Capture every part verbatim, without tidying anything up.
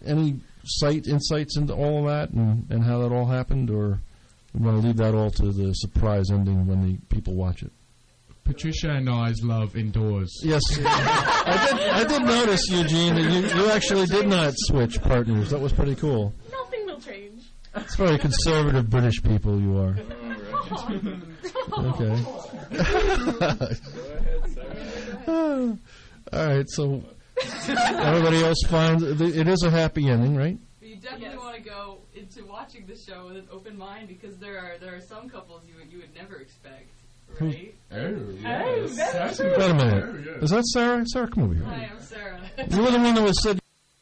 any sight insights into all of that and, and how that all happened, or we want to leave that all to the surprise ending when the people watch it? Patricia and I's love indoors. Yes, I did. I did notice, Eugene, that you, you actually did not switch partners. That was pretty cool. Nothing will change. It's very conservative British people you are. Okay. All right, so everybody else found it is a happy ending, right? You definitely yes. want to go into watching the show with an open mind, because there are there are some couples you would, you would never expect, right? Oh, yes. Oh, wait a minute. Oh, yes. Is that Sarah? Sarah, come over here. Hi, I'm Sarah. You were the one that was said.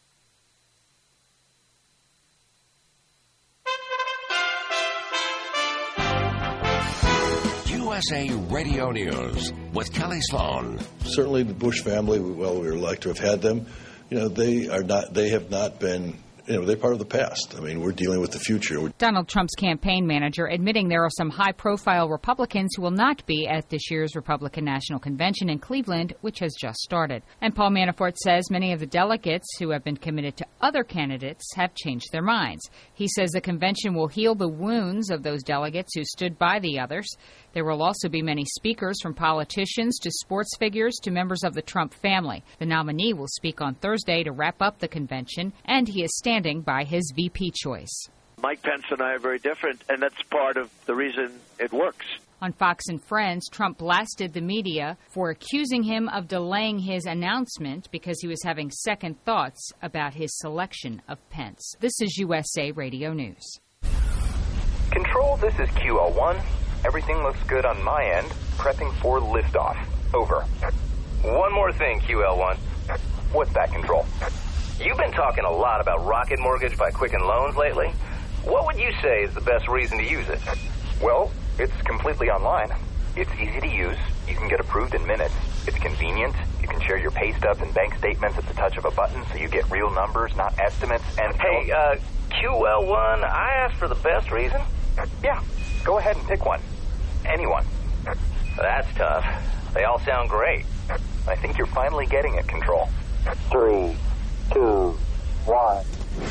U S A Radio News with Kelly Sloan. Certainly the Bush family, well, we would like to have had them. You know, they are not, they have not been, you know, they're part of the past. I mean, we're dealing with the future. Donald Trump's campaign manager admitting there are some high-profile Republicans who will not be at this year's Republican National Convention in Cleveland, which has just started. And Paul Manafort says many of the delegates who have been committed to other candidates have changed their minds. He says the convention will heal the wounds of those delegates who stood by the others. There will also be many speakers, from politicians to sports figures to members of the Trump family. The nominee will speak on Thursday to wrap up the convention, and he is standing by his V P choice. Mike Pence and I are very different, and that's part of the reason it works. On Fox and Friends, Trump blasted the media for accusing him of delaying his announcement because he was having second thoughts about his selection of Pence. This is U S A Radio News. Control, this is Q L one. Everything looks good on my end. Prepping for liftoff. Over. One more thing, Q L one. What's that, Control? You've been talking a lot about Rocket Mortgage by Quicken Loans lately. What would you say is the best reason to use it? Well, it's completely online. It's easy to use. You can get approved in minutes. It's convenient. You can share your pay stubs and bank statements at the touch of a button, so you get real numbers, not estimates. And hey, uh, Q L one, I asked for the best reason. Yeah, go ahead and pick one. Anyone. That's tough. They all sound great. I think you're finally getting it, Control. Three, two, one.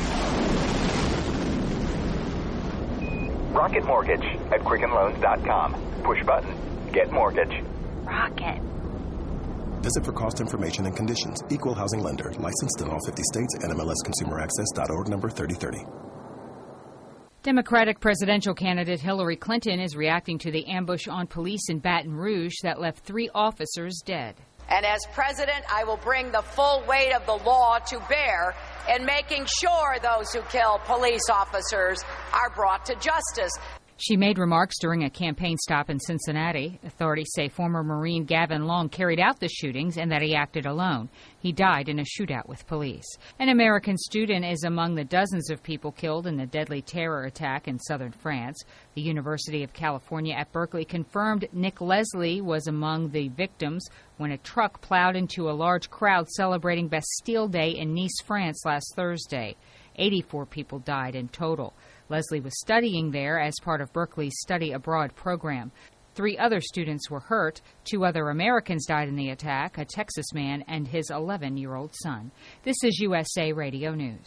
Rocket Mortgage at Quicken Loans dot com. Push button, get mortgage. Rocket. Visit for cost information and conditions. Equal housing lender. Licensed in all fifty states. N M L S Consumer Access dot org number thirty thirty. Democratic presidential candidate Hillary Clinton is reacting to the ambush on police in Baton Rouge that left three officers dead. And as president, I will bring the full weight of the law to bear in making sure those who kill police officers are brought to justice. She made remarks during a campaign stop in Cincinnati. Authorities say former Marine Gavin Long carried out the shootings and that he acted alone. He died in a shootout with police. An American student is among the dozens of people killed in the deadly terror attack in southern France. The University of California at Berkeley confirmed Nick Leslie was among the victims when a truck plowed into a large crowd celebrating Bastille Day in Nice, France last Thursday. eighty-four people died in total. Leslie was studying there as part of Berkeley's study abroad program. Three other students were hurt. Two other Americans died in the attack, a Texas man and his eleven-year-old son. This is U S A Radio News.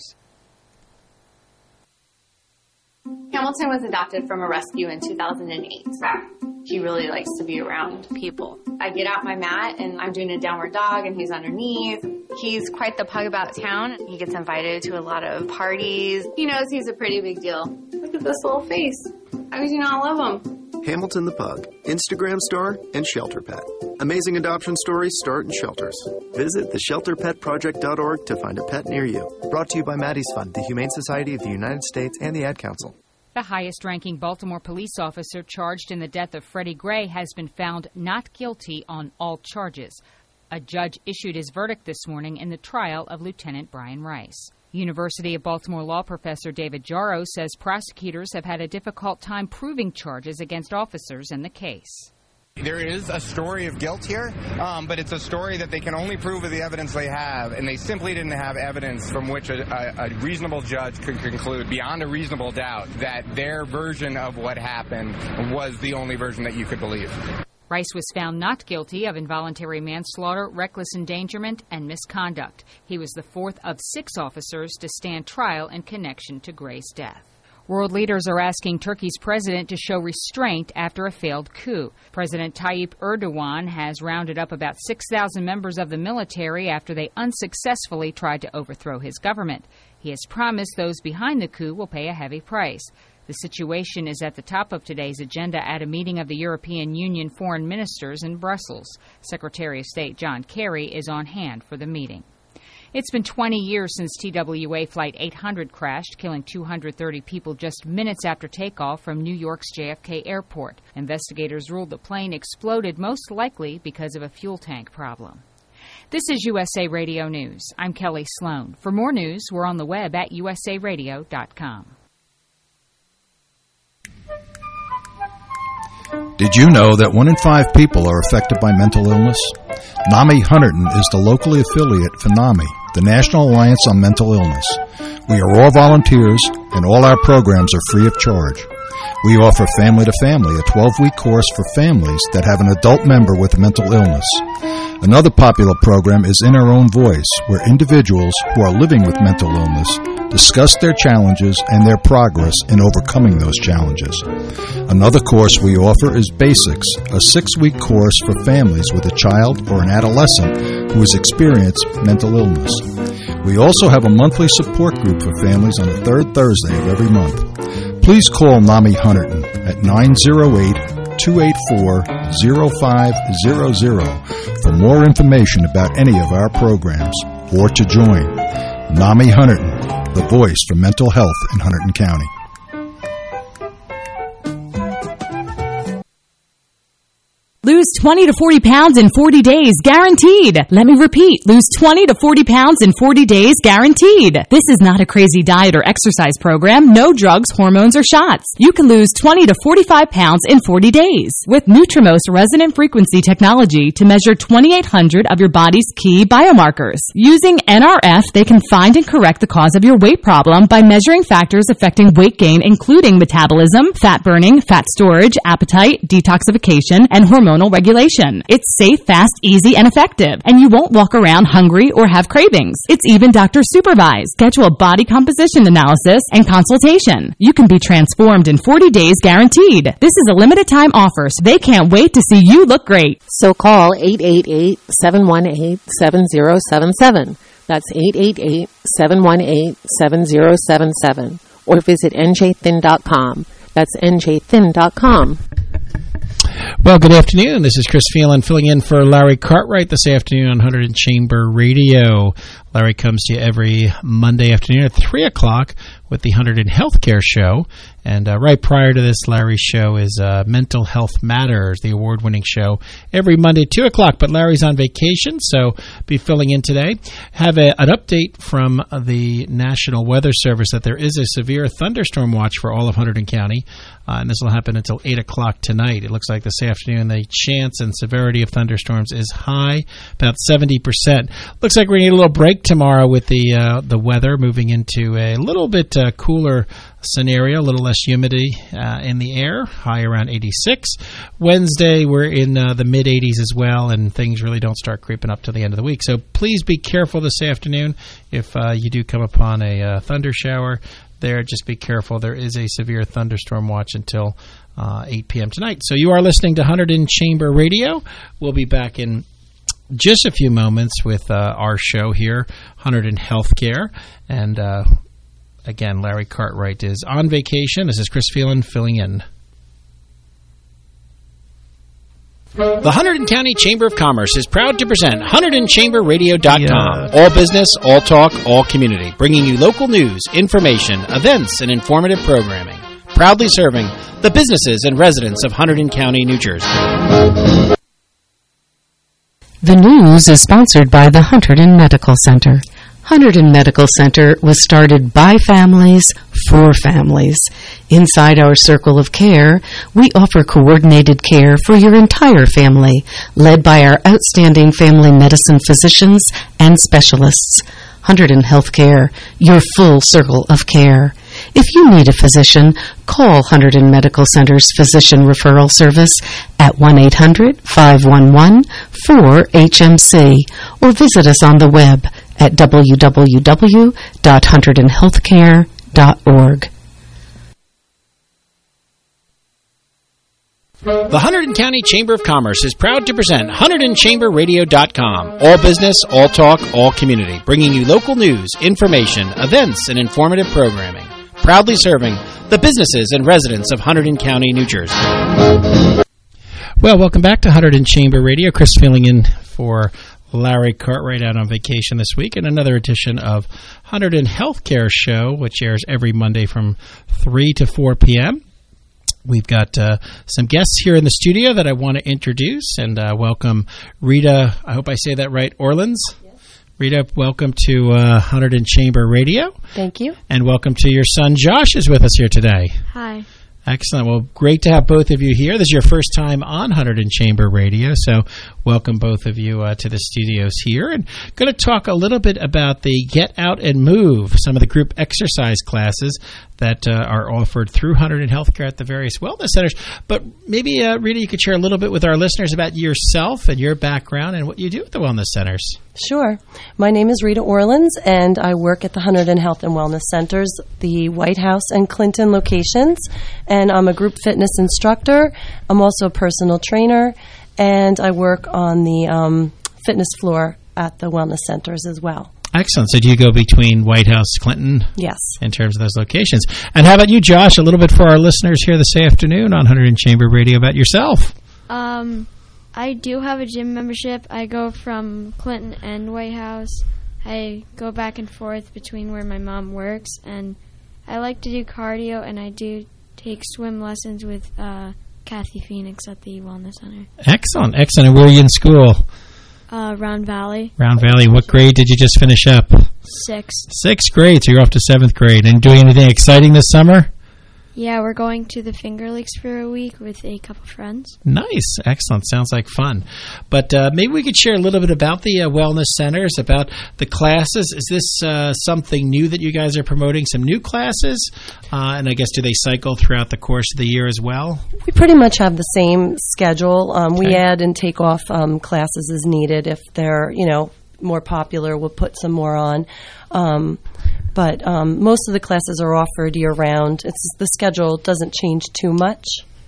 Hamilton was adopted from a rescue in two thousand eight. He really likes to be around people. I get out my mat and I'm doing a downward dog and he's underneath. He's quite the pug about town. He gets invited to a lot of parties. He knows he's a pretty big deal. Look at this little face. How could you not love him? Hamilton the Pug, Instagram star and shelter pet. Amazing adoption stories start in shelters. Visit the shelter pet project dot org to find a pet near you. Brought to you by Maddie's Fund, the Humane Society of the United States, and the Ad Council. The highest-ranking Baltimore police officer charged in the death of Freddie Gray has been found not guilty on all charges. A judge issued his verdict this morning in the trial of Lieutenant Brian Rice. University of Baltimore law professor David Jarrow says prosecutors have had a difficult time proving charges against officers in the case. There is a story of guilt here, um, but it's a story that they can only prove with the evidence they have, and they simply didn't have evidence from which a, a, a reasonable judge could conclude beyond a reasonable doubt that their version of what happened was the only version that you could believe. Rice was found not guilty of involuntary manslaughter, reckless endangerment, and misconduct. He was the fourth of six officers to stand trial in connection to Gray's death. World leaders are asking Turkey's president to show restraint after a failed coup. President Tayyip Erdogan has rounded up about six thousand members of the military after they unsuccessfully tried to overthrow his government. He has promised those behind the coup will pay a heavy price. The situation is at the top of today's agenda at a meeting of the European Union foreign ministers in Brussels. Secretary of State John Kerry is on hand for the meeting. It's been twenty years since T W A Flight eight hundred crashed, killing two hundred thirty people just minutes after takeoff from New York's J F K Airport. Investigators ruled the plane exploded most likely because of a fuel tank problem. This is U S A Radio News. I'm Kelly Sloan. For more news, we're on the web at u s a radio dot com. Did you know that one in five people are affected by mental illness? NAMI Hunterdon is the locally affiliate for NAMI, the National Alliance on Mental Illness. We are all volunteers, and all our programs are free of charge. We offer Family to Family, a twelve-week course for families that have an adult member with a mental illness. Another popular program is In Our Own Voice, where individuals who are living with mental illness discuss their challenges and their progress in overcoming those challenges. Another course we offer is Basics, a six-week course for families with a child or an adolescent who has experienced mental illness. We also have a monthly support group for families on the third Thursday of every month. Please call NAMI Hunterdon at nine oh eight, two eight four, oh five hundred for more information about any of our programs or to join. NAMI Hunterdon, the voice for mental health in Hunterdon County. Lose twenty to forty pounds in forty days, guaranteed. Let me repeat, lose twenty to forty pounds in forty days, guaranteed. This is not a crazy diet or exercise program, no drugs, hormones, or shots. You can lose twenty to forty-five pounds in forty days with Nutrimost resonant frequency technology to measure twenty-eight hundred of your body's key biomarkers. Using N R F, they can find and correct the cause of your weight problem by measuring factors affecting weight gain, including metabolism, fat burning, fat storage, appetite, detoxification, and hormone regulation. It's safe, fast, easy, and effective, and you won't walk around hungry or have cravings. It's even doctor supervised. Schedule a body composition analysis and consultation. You can be transformed in forty days guaranteed. This is a limited time offer, so they can't wait to see you look great. So call eight eight eight, seven one eight, seven zero seven seven. That's eight eight eight, seven one eight, seven zero seven seven. Or visit n j thin dot com. That's n j thin dot com. Well, good afternoon. This is Chris Phelan filling in for Larry Cartwright this afternoon on Hunterdon Chamber Radio. Larry comes to you every Monday afternoon at three o'clock with the Hunterdon Healthcare Show. And uh, right prior to this, Larry's show is uh, Mental Health Matters, the award-winning show, every Monday at two o'clock. But Larry's on vacation, so be filling in today. Have a, an update from the National Weather Service that there is a severe thunderstorm watch for all of Hunterdon County. Uh, and this will happen until eight o'clock tonight. It looks like this afternoon the chance and severity of thunderstorms is high, about seventy percent. Looks like we're going to get a little break tomorrow with the uh, the weather moving into a little bit uh, cooler scenario, a little less humidity uh, in the air, high around eighty-six. Wednesday, we're in uh, the mid-eighties as well, and things really don't start creeping up to the end of the week. So please be careful this afternoon if uh, you do come upon a uh, thunder shower there. Just be careful. There is a severe thunderstorm watch until uh, eight p.m. tonight. So you are listening to Hunterdon Chamber Radio. We'll be back in just a few moments with uh, our show here, Hunterdon Healthcare. And uh, again, Larry Cartwright is on vacation. This is Chris Phelan filling in. The Hunterdon County Chamber of Commerce is proud to present Hunterdon Chamber Radio dot com. Yeah. All business, all talk, all community. Bringing you local news, information, events, and informative programming. Proudly serving the businesses and residents of Hunterdon County, New Jersey. The news is sponsored by the Hunterdon Medical Center. Hunterdon Medical Center was started by families for families. Inside our circle of care, we offer coordinated care for your entire family, led by our outstanding family medicine physicians and specialists. Hunterdon Healthcare, your full circle of care. If you need a physician, call Hunterdon Medical Center's Physician Referral Service at one eight hundred, five one one, four H M C or visit us on the web at w w w dot hunterdon healthcare dot org. The Hunterdon County Chamber of Commerce is proud to present Hunterdon Chamber Radio dot com. All business, all talk, all community. Bringing you local news, information, events, and informative programming. Proudly serving the businesses and residents of Hunterdon County, New Jersey. Well, welcome back to Hunterdon Chamber Radio. Chris filling in for Larry Cartwright out on vacation this week, and another edition of Hunterdon Healthcare Show, which airs every Monday from three to four p.m. We've got uh, some guests here in the studio that I want to introduce and uh, welcome Rita, I hope I say that right, Orleans. Yes. Rita, welcome to uh, Hunterdon Chamber Radio. Thank you. And welcome to your son Josh is with us here today. Hi. Excellent. Well, great to have both of you here. This is your first time on Hunterdon Chamber Radio, so welcome both of you uh, to the studios here. And going to talk a little bit about the Get Out and Move, some of the group exercise classes that uh, are offered through Hunterdon Healthcare at the various wellness centers. But maybe, uh, Rita, you could share a little bit with our listeners about yourself and your background and what you do at the wellness centers. Sure. My name is Rita Orleans, and I work at the Hunterdon Health and Wellness Centers, the White House and Clinton locations, and I'm a group fitness instructor. I'm also a personal trainer, and I work on the um, fitness floor at the wellness centers as well. Excellent. So do you go between White House, Clinton? Yes. In terms of those locations. And how about you, Josh? A little bit for our listeners here this afternoon on Hunterdon Chamber Radio about yourself. Um, I do have a gym membership. I go from Clinton and White House. I go back and forth between where my mom works, and I like to do cardio, and I do take swim lessons with uh, Kathy Phoenix at the Wellness Center. Excellent. Excellent. And where are you in school? Uh, Round Valley. Round Valley. What grade did you just finish up? Sixth. Sixth grade. So you're off to seventh grade. And doing anything exciting this summer? Yeah, we're going to the Finger Lakes for a week with a couple friends. Nice. Excellent. Sounds like fun. But uh, maybe we could share a little bit about the uh, wellness centers, about the classes. Is this uh, something new that you guys are promoting, some new classes? Uh, and I guess do they cycle throughout the course of the year as well? We pretty much have the same schedule. Um, Okay. We add and take off um, classes as needed. If they're, you know, more popular, we'll put some more on. Um, but um, most of the classes are offered year-round. It's, the schedule doesn't change too much.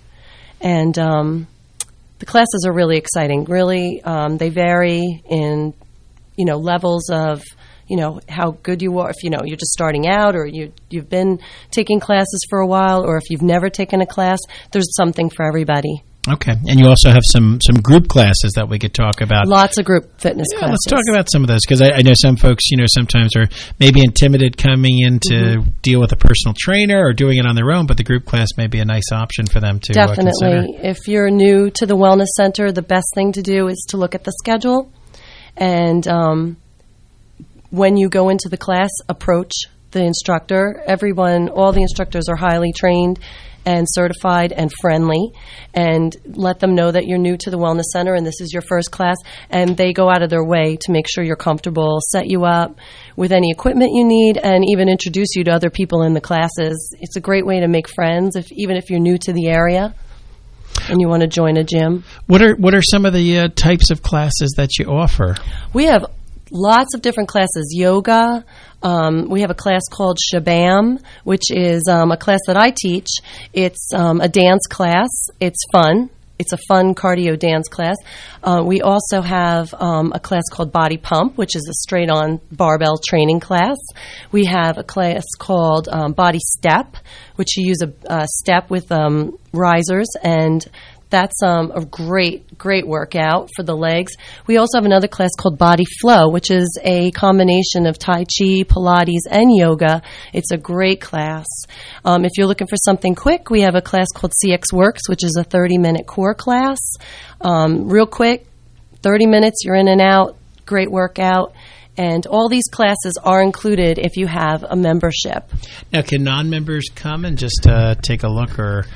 And um, the classes are really exciting. Really, um, they vary in, you know, levels of, you know, how good you are. If, you know, you're just starting out, or you, you've been taking classes for a while, or if you've never taken a class, there's something for everybody. Okay. And you also have some, some group classes that we could talk about. Lots of group fitness Yeah, classes. let's talk about some of those, because I, I know some folks, you know, sometimes are maybe intimidated coming in to Mhm. deal with a personal trainer or doing it on their own, but the group class may be a nice option for them to uh, consider. Definitely. If you're new to the wellness center, the best thing to do is to look at the schedule. And um, when you go into the class, approach the instructor. Everyone, all the instructors are highly trained and certified and friendly, and let them know that you're new to the wellness center and this is your first class, and they go out of their way to make sure you're comfortable, set you up with any equipment you need, and even introduce you to other people in the classes. It's a great way to make friends, if even if you're new to the area and you want to join a gym. What are what are some of the uh, types of classes that you offer? We have lots of different classes. Yoga. Um, we have a class called Shabam, which is um, a class that I teach. It's um, a dance class. It's fun. It's a fun cardio dance class. Uh, we also have um, a class called Body Pump, which is a straight-on barbell training class. We have a class called um, Body Step, which you use a, a step with um, risers, and that's um, a great, great workout for the legs. We also have another class called Body Flow, which is a combination of Tai Chi, Pilates, and yoga. It's a great class. Um, if you're looking for something quick, we have a class called C X Works, which is a thirty-minute core class. Um, real quick, thirty minutes, you're in and out, great workout. And all these classes are included if you have a membership. Now, can non-members come and just uh, take a look, or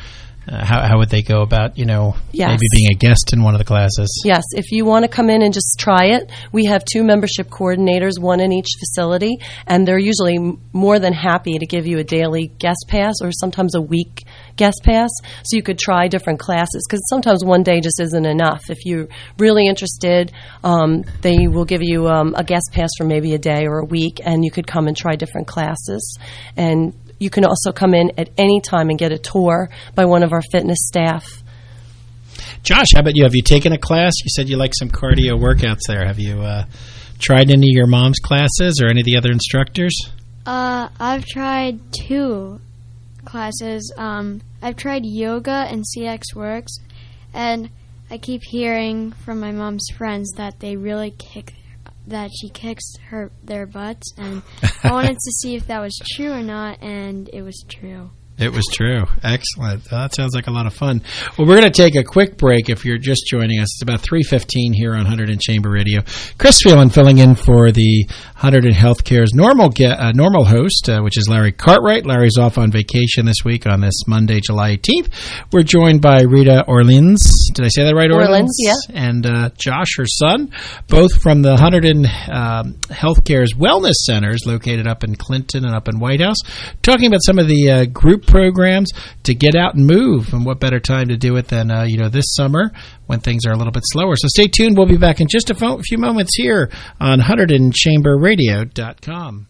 uh, how, how would they go about, you know, Yes. maybe being a guest in one of the classes? Yes, if you want to come in and just try it, we have two membership coordinators, one in each facility, and they're usually m- more than happy to give you a daily guest pass or sometimes a week guest pass, so you could try different classes, because sometimes one day just isn't enough. If you're really interested, um, they will give you um, a guest pass for maybe a day or a week, and you could come and try different classes. And you can also come in at any time and get a tour by one of our fitness staff. Josh, how about you? Have you taken a class? You said you like some cardio workouts there. Have you uh, tried any of your mom's classes or any of the other instructors? Uh, I've tried two classes. Um, I've tried yoga and C X Works, and I keep hearing from my mom's friends that they really kick, that she kicks her their butts, and I wanted to see if that was true or not, and it was true. It was true. Excellent. Uh, that sounds like a lot of fun. Well, we're going to take a quick break if you're just joining us. It's about three fifteen here on one hundred in Chamber Radio. Chris Phelan filling in for the one hundred in Healthcare's normal ge- uh, normal host, uh, which is Larry Cartwright. Larry's off on vacation this week on this Monday, July eighteenth. We're joined by Rita Orleans. Did I say that right, Orleans? Orleans, yeah. And uh, Josh, her son, both from the one hundred in um, Healthcare's wellness centers located up in Clinton and up in White House, talking about some of the uh, group programs to get out and move, and what better time to do it than uh, you know this summer when things are a little bit slower. So stay tuned. We'll be back in just a fo- few moments here on one hundred in chamber radio dot com.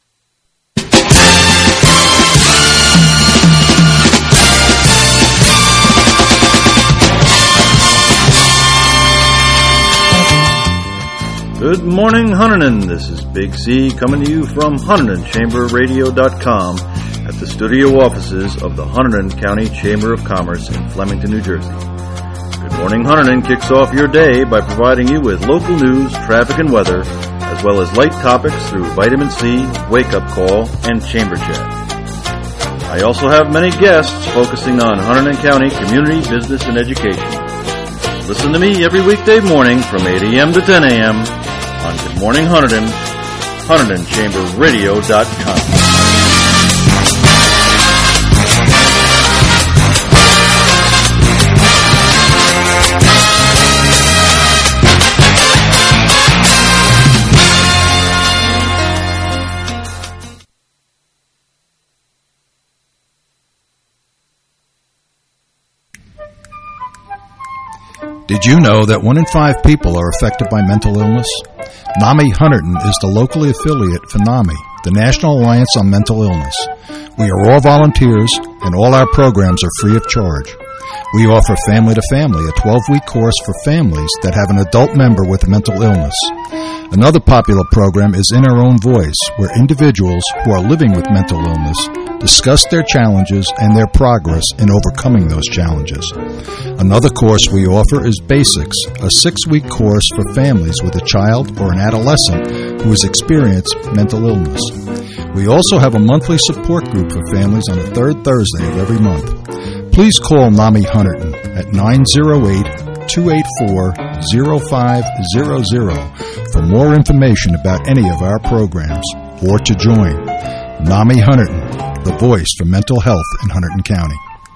Good morning, Huntington. This is Big C coming to you from one hundred in chamber radio dot com at the studio offices of the Hunterdon County Chamber of Commerce in Flemington, New Jersey. Good Morning Hunterdon kicks off your day by providing you with local news, traffic, and weather, as well as light topics through Vitamin C, Wake Up Call, and Chamber Chat. I also have many guests focusing on Hunterdon County community, business, and education. Listen to me every weekday morning from eight a.m. to ten a.m. on Good Morning Hunterdon, one hundred in chamber radio dot com. Did you know that one in five people are affected by mental illness? NAMI Hunterdon is the locally affiliate for NAMI, the National Alliance on Mental Illness. We are all volunteers, and all our programs are free of charge. We offer Family to Family, a twelve-week course for families that have an adult member with a mental illness. Another popular program is In Our Own Voice, where individuals who are living with mental illness discuss their challenges and their progress in overcoming those challenges. Another course we offer is Basics, a six-week course for families with a child or an adolescent who has experienced mental illness. We also have a monthly support group for families on the third Thursday of every month. Please call NAMI Hunterdon at nine oh eight, two eight four, oh five hundred for more information about any of our programs or to join. NAMI Hunterdon, the voice for mental health in Hunterdon County.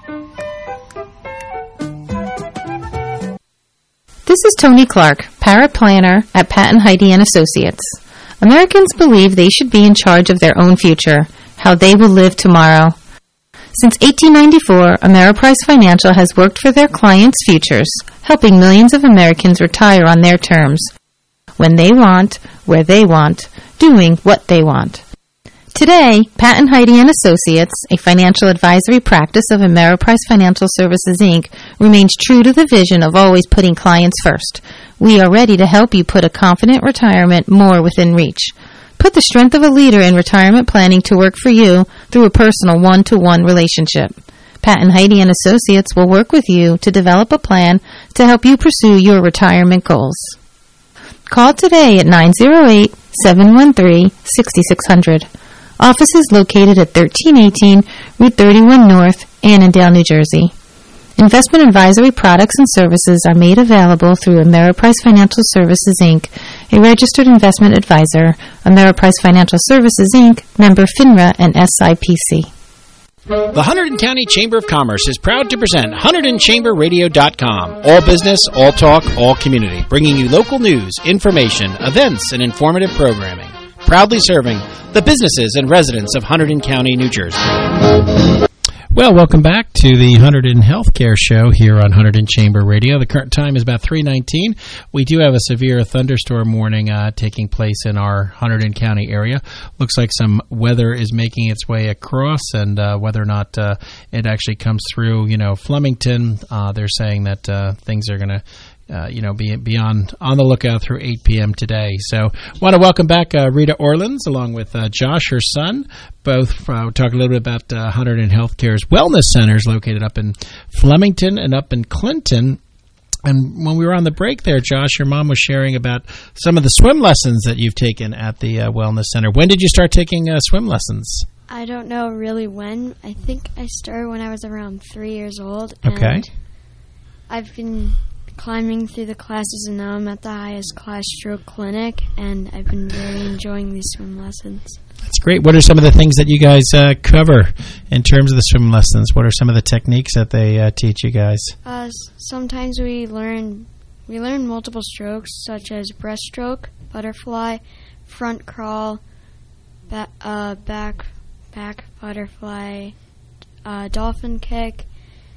This is Tony Clark, paraplanner at Patton Heidi and Associates. Americans believe they should be in charge of their own future, how they will live tomorrow. Since eighteen ninety-four, Ameriprise Financial has worked for their clients' futures, helping millions of Americans retire on their terms, when they want, where they want, doing what they want. Today, Patton Heidi and Associates, a financial advisory practice of Ameriprise Financial Services, Incorporated, remains true to the vision of always putting clients first. We are ready to help you put a confident retirement more within reach. Put the strength of a leader in retirement planning to work for you through a personal one-to-one relationship. Patton Heidi and Associates will work with you to develop a plan to help you pursue your retirement goals. Call today at nine oh eight, seven one three, six six zero zero. Office is located at thirteen eighteen Route thirty-one North, Annandale, New Jersey. Investment advisory products and services are made available through Ameriprise Financial Services, Incorporated, a registered investment advisor. Ameriprise Financial Services, Incorporated, member FINRA and S I P C. The Hunterdon County Chamber of Commerce is proud to present Hunterdon Chamber Radio dot com. All business, all talk, all community. Bringing you local news, information, events, and informative programming. Proudly serving the businesses and residents of Hunterdon County, New Jersey. Well, welcome back to the Hunterdon Healthcare Show here on Hunterdon Chamber Radio. The current time is about three nineteen. We do have a severe thunderstorm warning uh, taking place in our Hunterdon County area. Looks like some weather is making its way across, and uh, whether or not uh, it actually comes through, you know, Flemington, uh, they're saying that uh, things are going to Uh, you know, be, be on, on the lookout through eight p.m. today. So want to welcome back uh, Rita Orleans along with uh, Josh, her son, both uh, talk a little bit about uh, Hunterdon Healthcare's wellness centers located up in Flemington and up in Clinton. And when we were on the break there, Josh, your mom was sharing about some of the swim lessons that you've taken at the uh, wellness center. When did you start taking uh, swim lessons? I don't know really when. I think I started when I was around three years old. Okay. And I've been climbing through the classes, and now I'm at the highest class stroke clinic, and I've been really enjoying these swim lessons. That's great. What are some of the things that you guys uh, cover in terms of the swim lessons? What are some of the techniques that they uh, teach you guys? Uh, sometimes we learn we learn multiple strokes, such as breaststroke, butterfly, front crawl, ba- uh, back back butterfly, uh, dolphin kick,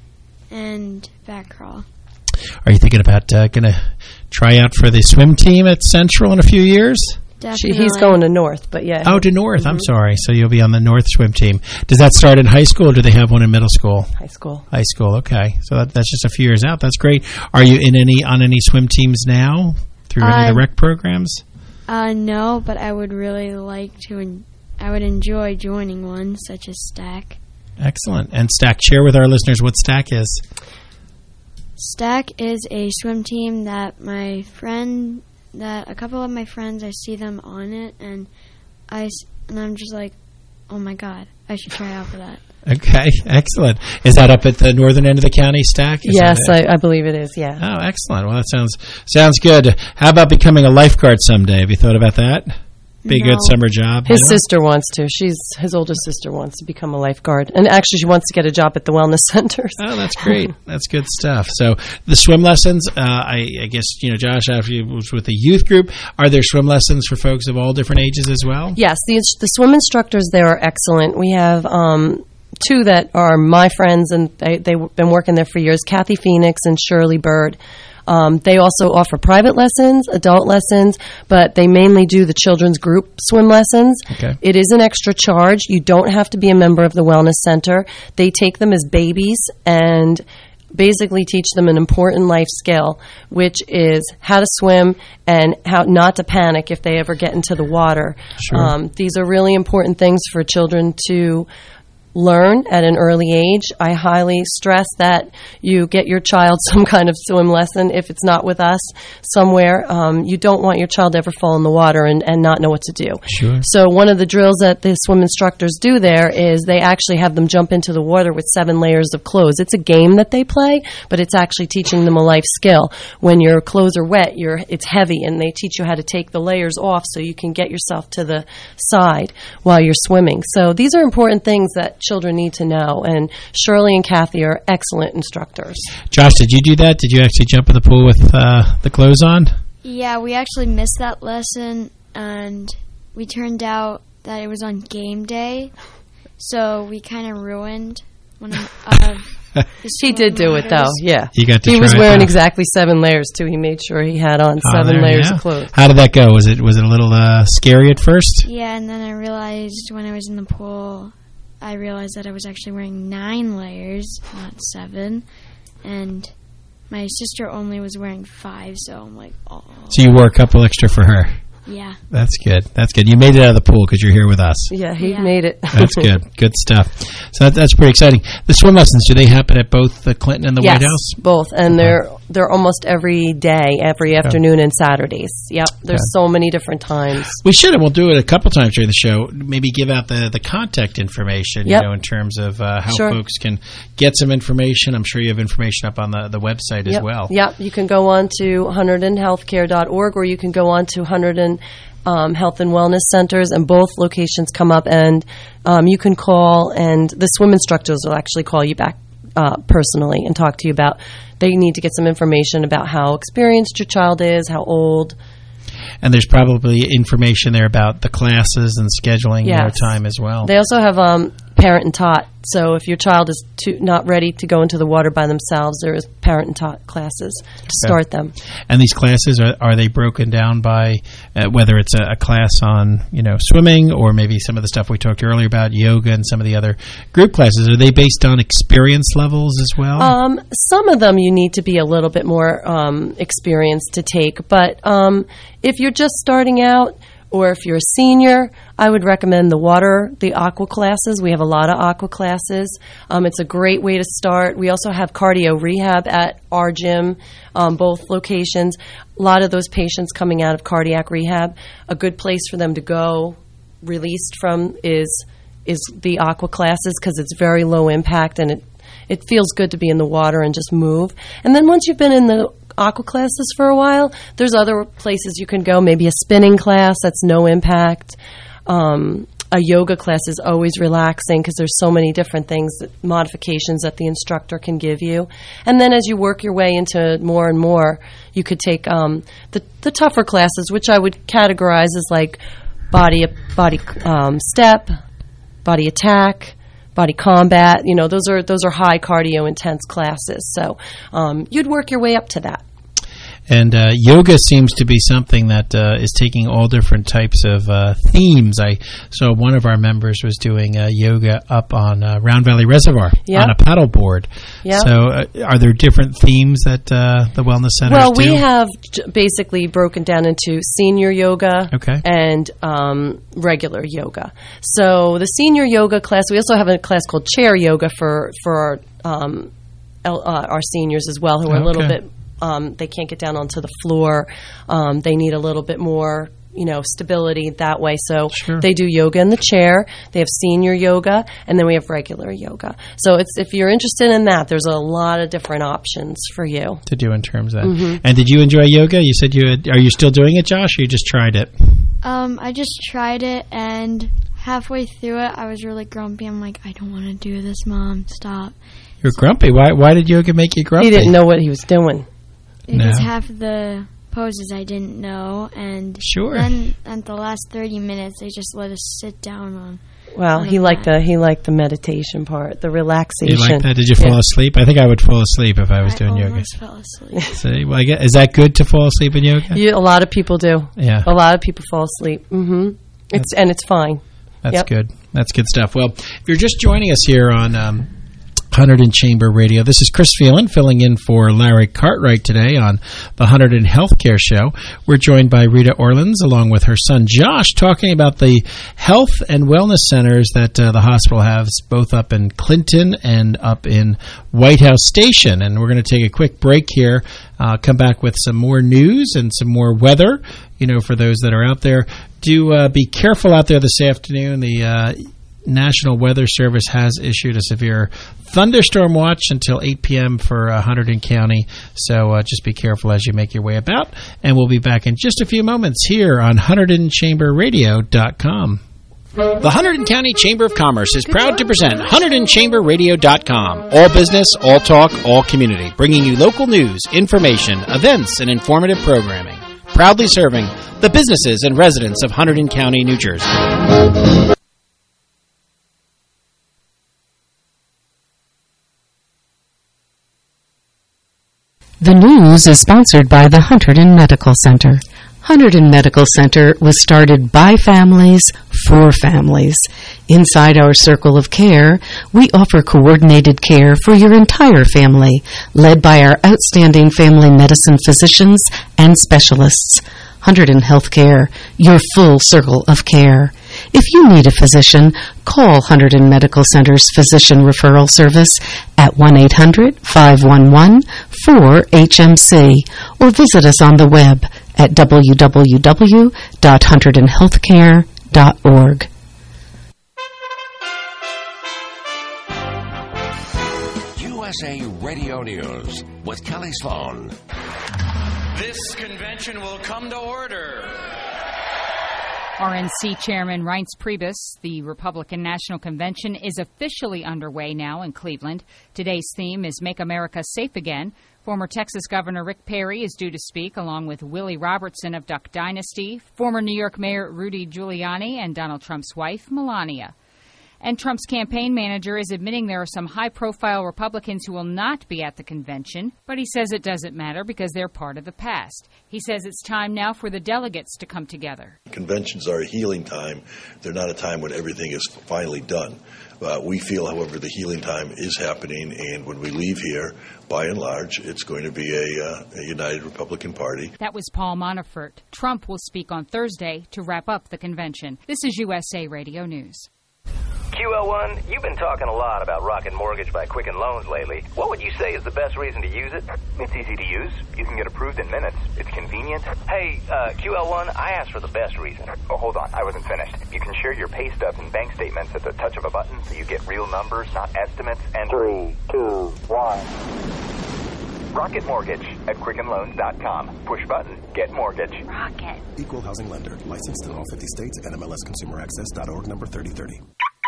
and back crawl. Are you thinking about uh, going to try out for the swim team at Central in a few years? She, he's going to North, but yeah. Oh, to North. Mm-hmm. I'm sorry. So you'll be on the North swim team. Does that start in high school, or do they have one in middle school? High school. High school. Okay. So that, that's just a few years out. That's great. Are you in any on any swim teams now through uh, any of the rec programs? Uh, no, but I would really like to. En- I would enjoy joining one, such as Stack. Excellent. And Stack, share with our listeners what Stack is. Stack is a swim team that my friend, that a couple of my friends, I see them on it, and I and I'm just like, oh my god, I should try out for that. Okay, excellent. Is that up at the northern end of the county, Stack? Is yes, I, I believe it is. Yeah. Oh, excellent. Well, that sounds sounds good. How about becoming a lifeguard someday? Have you thought about that? Be a No. good summer job. His anyway? sister wants to. She's his older sister wants to become a lifeguard, and actually, she wants to get a job at the wellness centers. Oh, that's great. That's good stuff. So the swim lessons, uh, I, I guess, you know, Josh, after you was with the youth group, are there swim lessons for folks of all different ages as well? Yes, the the swim instructors there are excellent. We have um, two that are my friends, and they, they've been working there for years, Kathy Phoenix and Shirley Bird. Um, they also offer private lessons, adult lessons, but they mainly do the children's group swim lessons. Okay. It is an extra charge. You don't have to be a member of the wellness center. They take them as babies and basically teach them an important life skill, which is how to swim and how not to panic if they ever get into the water. Sure. Um, these are really important things for children to learn at an early age. I highly stress that you get your child some kind of swim lesson if it's not with us somewhere. Um, you don't want your child to ever fall in the water and, and not know what to do. Sure. So one of the drills that the swim instructors do there is they actually have them jump into the water with seven layers of clothes. It's a game that they play, but it's actually teaching them a life skill. When your clothes are wet, you're, it's heavy, and they teach you how to take the layers off so you can get yourself to the side while you're swimming. So these are important things that children need to know, and Shirley and Kathy are excellent instructors. Josh, did you do that? Did you actually jump in the pool with uh, the clothes on? Yeah, we actually missed that lesson, and we turned out that it was on game day, so we kind of ruined one of uh, He did do it, though, yeah. You got to he try was it, wearing huh? exactly seven layers, too. He made sure he had on Oh, seven there, layers yeah. of clothes. How did that go? Was it was it a little uh, scary at first? Yeah, and then I realized when I was in the pool, I realized that I was actually wearing nine layers, not seven, and my sister only was wearing five, so I'm like, oh. So you wore a couple extra for her. Yeah. That's good. That's good. You made it out of the pool because you're here with us. Yeah, he Yeah. made it. That's good. Good stuff. So that, that's pretty exciting. The swim lessons, do they happen at both the Clinton and the yes, White House? both, and they're they're almost every day, every Yeah. afternoon and Saturdays. Yep, there's Yeah. so many different times. We should, and we'll do it a couple times during the show. Maybe give out the, the contact information, Yep. you know, in terms of uh, how Sure. folks can get some information. I'm sure you have information up on the, the website as Yep. well. Yep, you can go on to hunterdon healthcare dot org or you can go on to Hunterdon um, Health and Wellness Centers, and both locations come up, and um, you can call, and the swim instructors will actually call you back uh, personally and talk to you about, they need to get some information about how experienced your child is, how old. And there's probably information there about the classes and scheduling Yes. their time as well. They also have um, parent and taught. So if your child is too, not ready to go into the water by themselves, there is parent and taught classes to start them. And these classes, are, are they broken down by uh, whether it's a, a class on, you know, swimming or maybe some of the stuff we talked earlier about, yoga and some of the other group classes? Are they based on experience levels as well? Um, some of them you need to be a little bit more um, experienced to take. But um, if you're just starting out, or if you're a senior, I would recommend the water, the aqua classes. We have a lot of aqua classes. Um, it's a great way to start. We also have cardio rehab at our gym, um, both locations. A lot of those patients coming out of cardiac rehab, a good place for them to go, released from, is is the aqua classes because it's very low impact and it it feels good to be in the water and just move. And then once you've been in the aqua classes for a while, there's other places you can go, maybe a spinning class that's no impact. Um, a yoga class is always relaxing because there's so many different things, that, modifications that the instructor can give you. And then as you work your way into more and more, you could take um, the, the tougher classes, which I would categorize as like body, body um, step, body attack, body combat. You know, those are those are high cardio intense classes. So um, you'd work your way up to that. And uh, yoga seems to be something that uh, is taking all different types of uh, themes. I saw one of our members was doing uh, yoga up on uh, Round Valley Reservoir Yep. on a paddle board. Yep. So uh, are there different themes that uh, the wellness centers Well, do? we have j- basically broken down into senior yoga Okay. and um, regular yoga. So the senior yoga class, we also have a class called chair yoga for, for our, um, el- uh, our seniors as well, who are a little Okay. bit, um, they can't get down onto the floor. Um, they need a little bit more, you know, stability that way. So they do yoga in the chair. They have senior yoga, and then we have regular yoga. So it's if you're interested in that, there's a lot of different options for you. to do in terms of that. Mhm. And did you enjoy yoga? You said you had, are you still doing it, Josh, or you just tried it? Um, I just tried it, and halfway through it, I was really grumpy. I'm like, I don't want to do this, Mom. Stop. You're grumpy. Why Why did yoga make you grumpy? He didn't know what he was doing. Because No. half of the poses I didn't know, and Sure. then at the last thirty minutes, they just let us sit down on. Well, on he the liked mat. the he liked the meditation part, the relaxation. You like that? Did you fall Yeah. asleep? I think I would fall asleep if I was I doing yoga. almost fell asleep. See, well, I guess, is that good to fall asleep in yoga? You, a lot of people do. Yeah. A lot of people fall asleep. Mm-hmm. It's and it's fine. That's Yep. good. That's good stuff. Well, if you're just joining us here on um, Hunterdon Chamber Radio, this is Chris Phelan filling in for Larry Cartwright today on the Hunterdon Healthcare Show. We're joined by Rita Orleans along with her son Josh, talking about the health and wellness centers that uh, the hospital has both up in Clinton and up in White House Station. And we're going to take a quick break here, uh, come back with some more news and some more weather, you know, for those that are out there. Do uh, be careful out there this afternoon. The uh, National Weather Service has issued a severe thunderstorm watch until eight p.m. for uh, Hunterdon County. So uh, just be careful as you make your way about. And we'll be back in just a few moments here on Hunterdon Chamber Radio dot com. The Hunterdon County Chamber of Commerce is proud to present Hunterdon Chamber Radio dot com. All business, all talk, all community. Bringing you local news, information, events, and informative programming. Proudly serving the businesses and residents of Hunterdon County, New Jersey. The news is sponsored by the Hunterdon Medical Center. Hunterdon Medical Center was started by families for families. Inside our circle of care, we offer coordinated care for your entire family, led by our outstanding family medicine physicians and specialists. Hunterdon Healthcare, your full circle of care. If you need a physician, call Hunterdon Medical Center's Physician Referral Service at one eight hundred, five one one, for H M C, or visit us on the web at w w w dot hunterdon healthcare dot org. U S A Radio News with Kelly Sloan. This convention will come to order. R N C Chairman Reince Priebus, the Republican National Convention is officially underway now in Cleveland. Today's theme is Make America Safe Again. Former Texas Governor Rick Perry is due to speak, along with Willie Robertson of Duck Dynasty, former New York Mayor Rudy Giuliani, and Donald Trump's wife, Melania. And Trump's campaign manager is admitting there are some high-profile Republicans who will not be at the convention, but he says it doesn't matter because they're part of the past. He says it's time now for the delegates to come together. Conventions are a healing time. They're not a time when everything is finally done. Uh, we feel, however, the healing time is happening, and when we leave here, by and large, it's going to be a, uh, a united Republican Party. That was Paul Manafort. Trump will speak on Thursday to wrap up the convention. This is U S A Radio News. Q L one, you've been talking a lot about Rocket Mortgage by Quicken Loans lately. What would you say is the best reason to use it? It's easy to use. You can get approved in minutes. It's convenient. Hey, uh, Q L one, I asked for the best reason. Oh, hold on. I wasn't finished. You can share your pay stubs and bank statements at the touch of a button, so you get real numbers, not estimates. And three, two, one. Rocket Mortgage at quicken loans dot com. Push button, get mortgage. Rocket. Equal housing lender. Licensed in all fifty states. N M L S consumer access dot org number thirty thirty.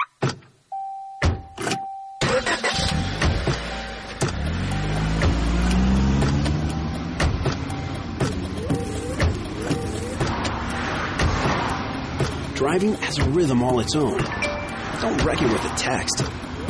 Driving has a rhythm all its own. Don't wreck it with a text.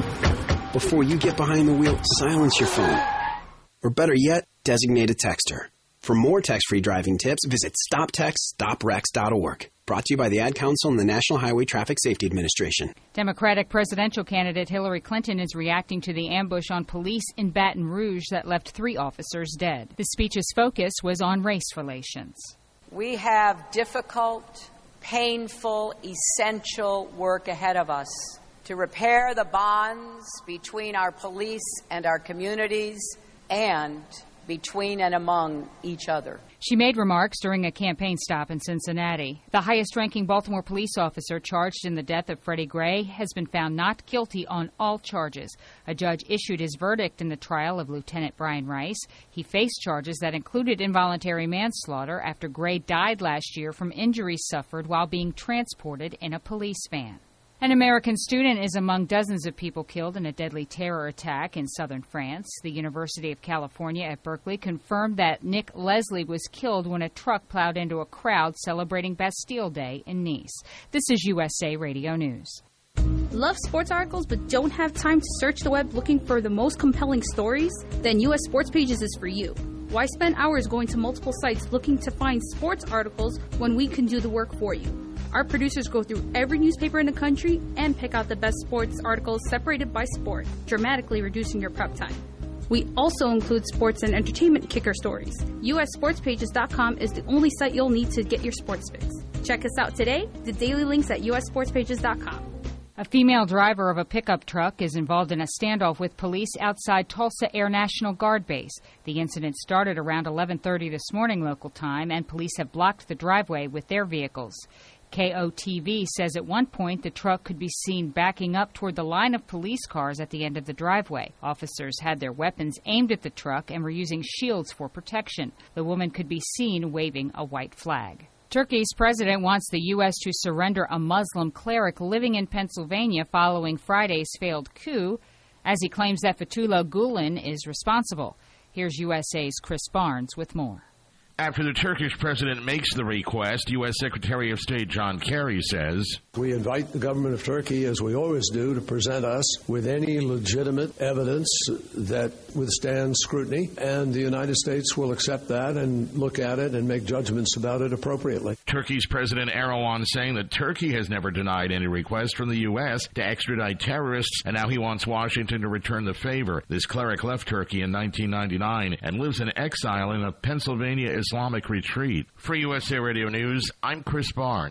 Before you get behind the wheel, silence your phone. Or better yet, designate a texter. For more text-free driving tips, visit stop text stop wrecks dot org. Brought to you by the Ad Council and the National Highway Traffic Safety Administration. Democratic presidential candidate Hillary Clinton is reacting to the ambush on police in Baton Rouge that left three officers dead. The speech's focus was on race relations. We have difficult, painful, essential work ahead of us to repair the bonds between our police and our communities and between and among each other. She made remarks during a campaign stop in Cincinnati. The highest-ranking Baltimore police officer charged in the death of Freddie Gray has been found not guilty on all charges. A judge issued his verdict in the trial of Lieutenant Brian Rice. He faced charges that included involuntary manslaughter after Gray died last year from injuries suffered while being transported in a police van. An American student is among dozens of people killed in a deadly terror attack in southern France. The University of California at Berkeley confirmed that Nick Leslie was killed when a truck plowed into a crowd celebrating Bastille Day in Nice. This is U S A Radio News. Love sports articles but don't have time to search the web looking for the most compelling stories? Then U S Sports Pages is for you. Why spend hours going to multiple sites looking to find sports articles when we can do the work for you? Our producers go through every newspaper in the country and pick out the best sports articles separated by sport, dramatically reducing your prep time. We also include sports and entertainment kicker stories. U S sports pages dot com is the only site you'll need to get your sports fix. Check us out today. The daily links at U S sports pages dot com. A female driver of a pickup truck is involved in a standoff with police outside Tulsa Air National Guard Base. The incident started around eleven thirty this morning local time, and police have blocked the driveway with their vehicles. K O T V says at one point the truck could be seen backing up toward the line of police cars at the end of the driveway. Officers had their weapons aimed at the truck and were using shields for protection. The woman could be seen waving a white flag. Turkey's president wants the U S to surrender a Muslim cleric living in Pennsylvania following Friday's failed coup, as he claims that Fethullah Gulen is responsible. Here's U S A's Chris Barnes with more. After the Turkish president makes the request, U S Secretary of State John Kerry says, "We invite the government of Turkey, as we always do, to present us with any legitimate evidence that withstands scrutiny, and the United States will accept that and look at it and make judgments about it appropriately." Turkey's President Erdogan saying that Turkey has never denied any request from the U S to extradite terrorists, and now he wants Washington to return the favor. This cleric left Turkey in nineteen ninety-nine and lives in exile in a Pennsylvania Islamic retreat. For U S A Radio News, I'm Chris Barnes.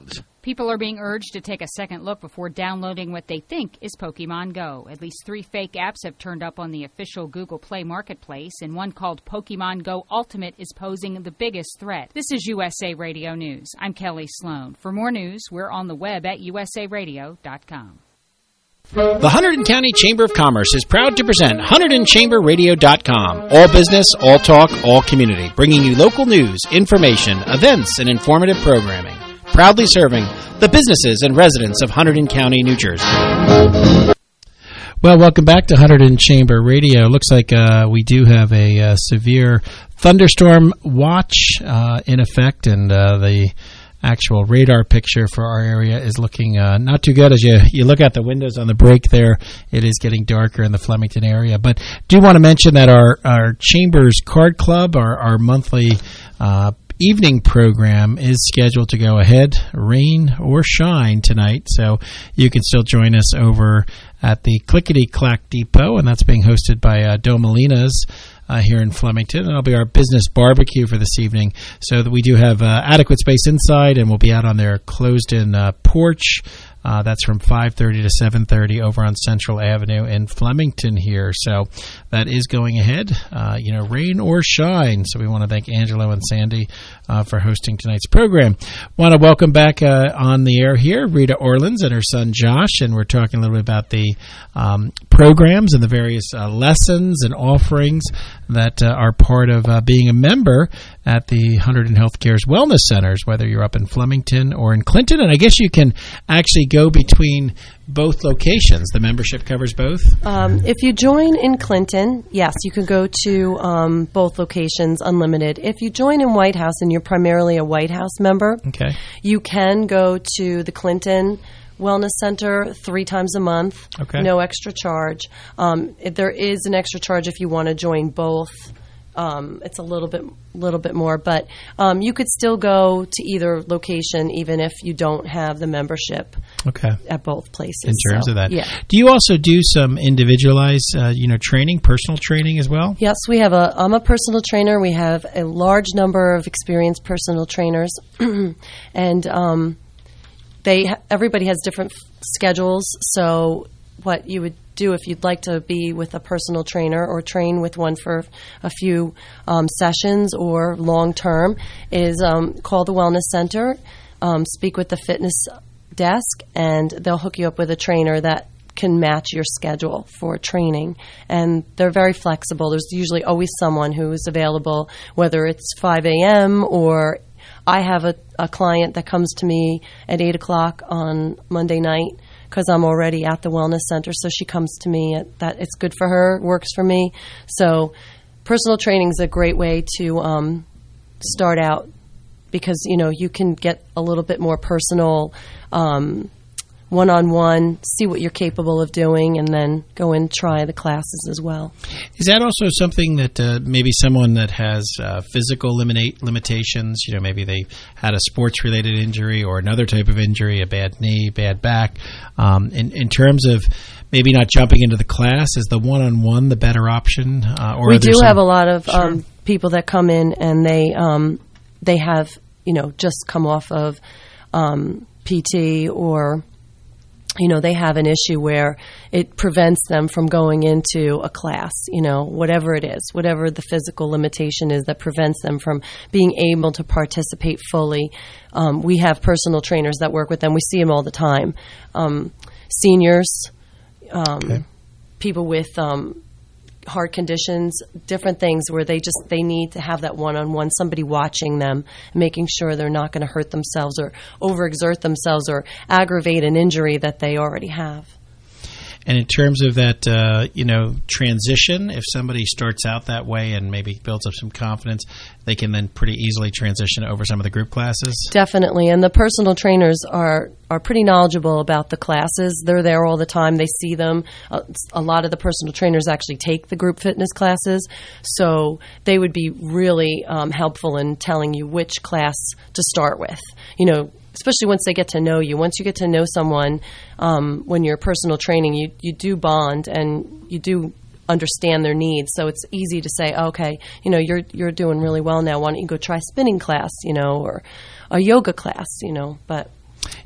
People are being urged to take a second look before downloading what they think is Pokemon Go. At least three fake apps have turned up on the official Google Play marketplace, and one called Pokemon Go Ultimate is posing the biggest threat. This is U S A Radio News. I'm Kelly Sloan. For more news, we're on the web at U S A radio dot com. The Hunterdon County Chamber of Commerce is proud to present Hunterdon Chamber Radio dot com. All business, all talk, all community. Bringing you local news, information, events, and informative programming. Proudly serving the businesses and residents of Hunterdon County, New Jersey. Well, welcome back to Hunterdon Chamber Radio. Looks like uh, we do have a uh, severe thunderstorm watch uh, in effect, and uh, the actual radar picture for our area is looking uh, not too good. As you, you look out the windows on the break there, it is getting darker in the Flemington area. But do want to mention that our, our Chambers Card Club, our, our monthly uh, evening program, is scheduled to go ahead, rain or shine tonight. So you can still join us over at the Clickety Clack Depot, and that's being hosted by uh, Domelina's Uh, here in Flemington, and it'll be our business barbecue for this evening, so that we do have uh, adequate space inside, and we'll be out on their closed-in uh, porch. Uh, that's from five thirty to seven thirty over on Central Avenue in Flemington here. So that is going ahead, uh, you know, rain or shine. So we want to thank Angelo and Sandy uh, for hosting tonight's program. Want to welcome back uh, on the air here Rita Orleans and her son Josh, and we're talking a little bit about the um, programs and the various uh, lessons and offerings that uh, are part of uh, being a member at the Hunterdon Healthcare's Wellness Centers, whether you're up in Flemington or in Clinton. And I guess you can actually go between both locations. The membership covers both? Um, if you join in Clinton, yes, you can go to um, both locations unlimited. If you join in White House and you're primarily a White House member, okay, you can go to the Clinton Wellness Center three times a month, okay, no extra charge. Um, if there is an extra charge if you want to join both. Um, it's a little bit, little bit more, but um, you could still go to either location, even if you don't have the membership. Okay. At both places. In terms so, of that, yeah. Do you also do some individualized, uh, you know, training, personal training as well? Yes, we have a. I'm a personal trainer. We have a large number of experienced personal trainers, and um, they everybody has different schedules. So what you would do if you'd like to be with a personal trainer or train with one for a few um, sessions or long term is um, call the Wellness Center, um, speak with the fitness desk, and they'll hook you up with a trainer that can match your schedule for training. And they're very flexible. There's usually always someone who is available, whether it's five a.m. or I have a, a client that comes to me at eight o'clock on Monday night because I'm already at the Wellness Center, so she comes to me. At that it's good for her, works for me. So personal training is a great way to um, start out because, you know, you can get a little bit more personal, um, one-on-one, see what you're capable of doing, and then go and try the classes as well. Is that also something that uh, maybe someone that has uh, physical limita- limitations, you know, maybe they had a sports-related injury or another type of injury, a bad knee, bad back, um, in, in terms of maybe not jumping into the class, is the one-on-one the better option? Uh, or we do some- have a lot of Sure. um, people that come in and they um, they have, you know, just come off of um, P T or you know, they have an issue where it prevents them from going into a class, you know, whatever it is, whatever the physical limitation is that prevents them from being able to participate fully. Um, we have personal trainers that work with them. We see them all the time. Um, seniors, um, okay. people with um, heart conditions, different things where they just they need to have that one-on-one, somebody watching them, making sure they're not going to hurt themselves or overexert themselves or aggravate an injury that they already have. And in terms of that, uh, you know, transition, if somebody starts out that way and maybe builds up some confidence, they can then pretty easily transition over some of the group classes? Definitely. And the personal trainers are, are pretty knowledgeable about the classes. They're there all the time. They see them. Uh, a lot of the personal trainers actually take the group fitness classes. So they would be really um, helpful in telling you which class to start with. You know, especially once they get to know you. Once you get to know someone, um, when you're personal training, you, you do bond and you do understand their needs. So it's easy to say, okay, you know, you're you're doing really well now. Why don't you go try a spinning class, you know, or a yoga class, you know, but...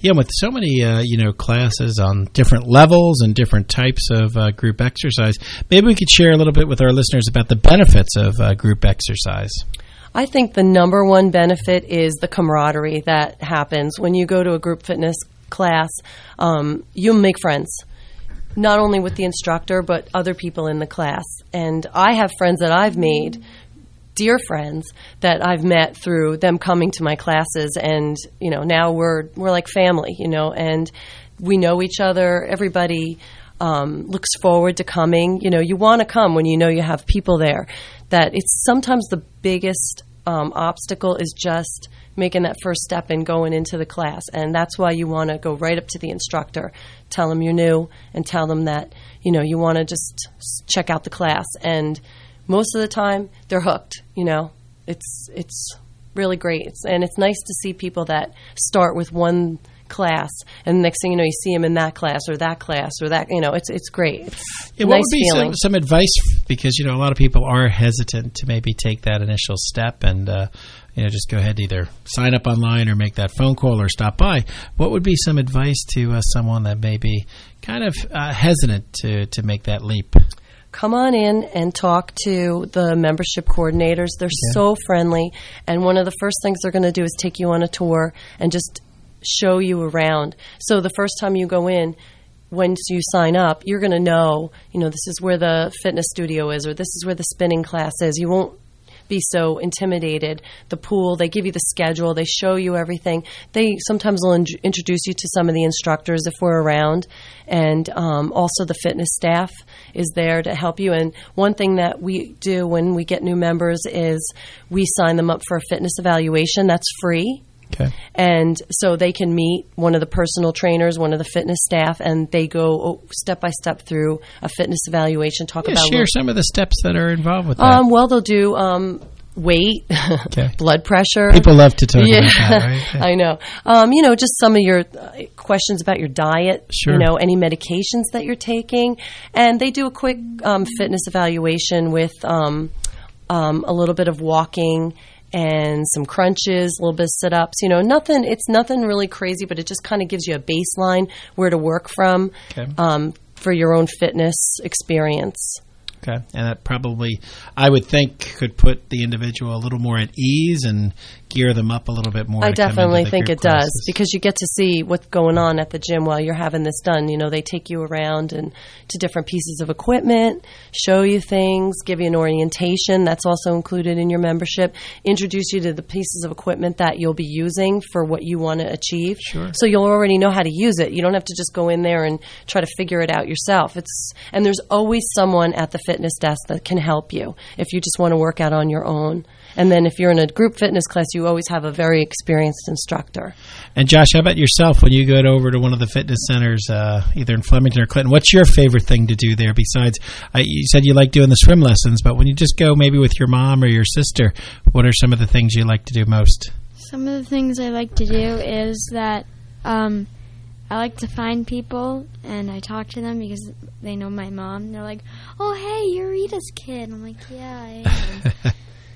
Yeah, with so many, uh, you know, classes on different levels and different types of uh, group exercise, maybe we could share a little bit with our listeners about the benefits of uh, group exercise. I think the number one benefit is the camaraderie that happens when you go to a group fitness class. Um, you make friends, not only with the instructor, but other people in the class. And I have friends that I've made, dear friends, that I've met through them coming to my classes. And, you know, now we're we're like family, you know, and we know each other. Everybody um, looks forward to coming. You know, you want to come when you know you have people there. That it's sometimes the biggest um, obstacle is just making that first step and going into the class. And that's why you want to go right up to the instructor, tell them you're new, and tell them that, you know, you want to just check out the class. And most of the time, they're hooked, you know. It's it's really great. It's, and it's nice to see people that start with one class, and the next thing you know, you see them in that class or that class or that, you know, it's it's great. It's yeah, a what nice would be feeling. some, some advice, because, you know, a lot of people are hesitant to maybe take that initial step and, uh, you know, just go ahead, either sign up online or make that phone call or stop by. What would be some advice to uh, someone that may be kind of uh, hesitant to, to make that leap? Come on in and talk to the membership coordinators. They're yeah. so friendly. And one of the first things they're going to do is take you on a tour and just show you around. So the first time you go in, once you sign up, you're going to know, you know, this is where the fitness studio is, or this is where the spinning class is. You won't be so intimidated. The pool, they give you the schedule, they show you everything. They sometimes will in- introduce you to some of the instructors if we're around, and um, also the fitness staff is there to help you. And one thing that we do when we get new members is we sign them up for a fitness evaluation. That's free. Okay. And so they can meet one of the personal trainers, one of the fitness staff, and they go step by step through a fitness evaluation. Talk yeah, about share some of the steps that are involved with that. Um, well, they'll do um, weight, okay. blood pressure. People love to talk yeah. about that, right? Yeah. I know. Um, you know, just some of your uh, questions about your diet. Sure. You know, any medications that you're taking, and they do a quick um, fitness evaluation with um, um, a little bit of walking and some crunches, a little bit of sit-ups. You know, nothing. It's nothing really crazy, but it just kind of gives you a baseline where to work from okay. um, for your own fitness experience. Okay, and that probably, I would think, could put the individual a little more at ease and gear them up a little bit more. I to come definitely into the think group it classes. does, because you get to see what's going on at the gym while you're having this done. You know, they take you around and to different pieces of equipment, show you things, give you an orientation. That's also included in your membership. Introduce you to the pieces of equipment that you'll be using for what you want to achieve. Sure. So you'll already know how to use it. You don't have to just go in there and try to figure it out yourself. It's and there's always someone at the fitness desk that can help you if you just want to work out on your own. And then if you're in a group fitness class, you always have a very experienced instructor. And Josh, how about yourself when you go over to one of the fitness centers, uh, either in Flemington or Clinton? What's your favorite thing to do there besides, uh, you said you like doing the swim lessons, but when you just go maybe with your mom or your sister, what are some of the things you like to do most? Some of the things I like to do is that um, I like to find people and I talk to them because they know my mom. They're like, oh, hey, you're Rita's kid. I'm like, yeah, I am.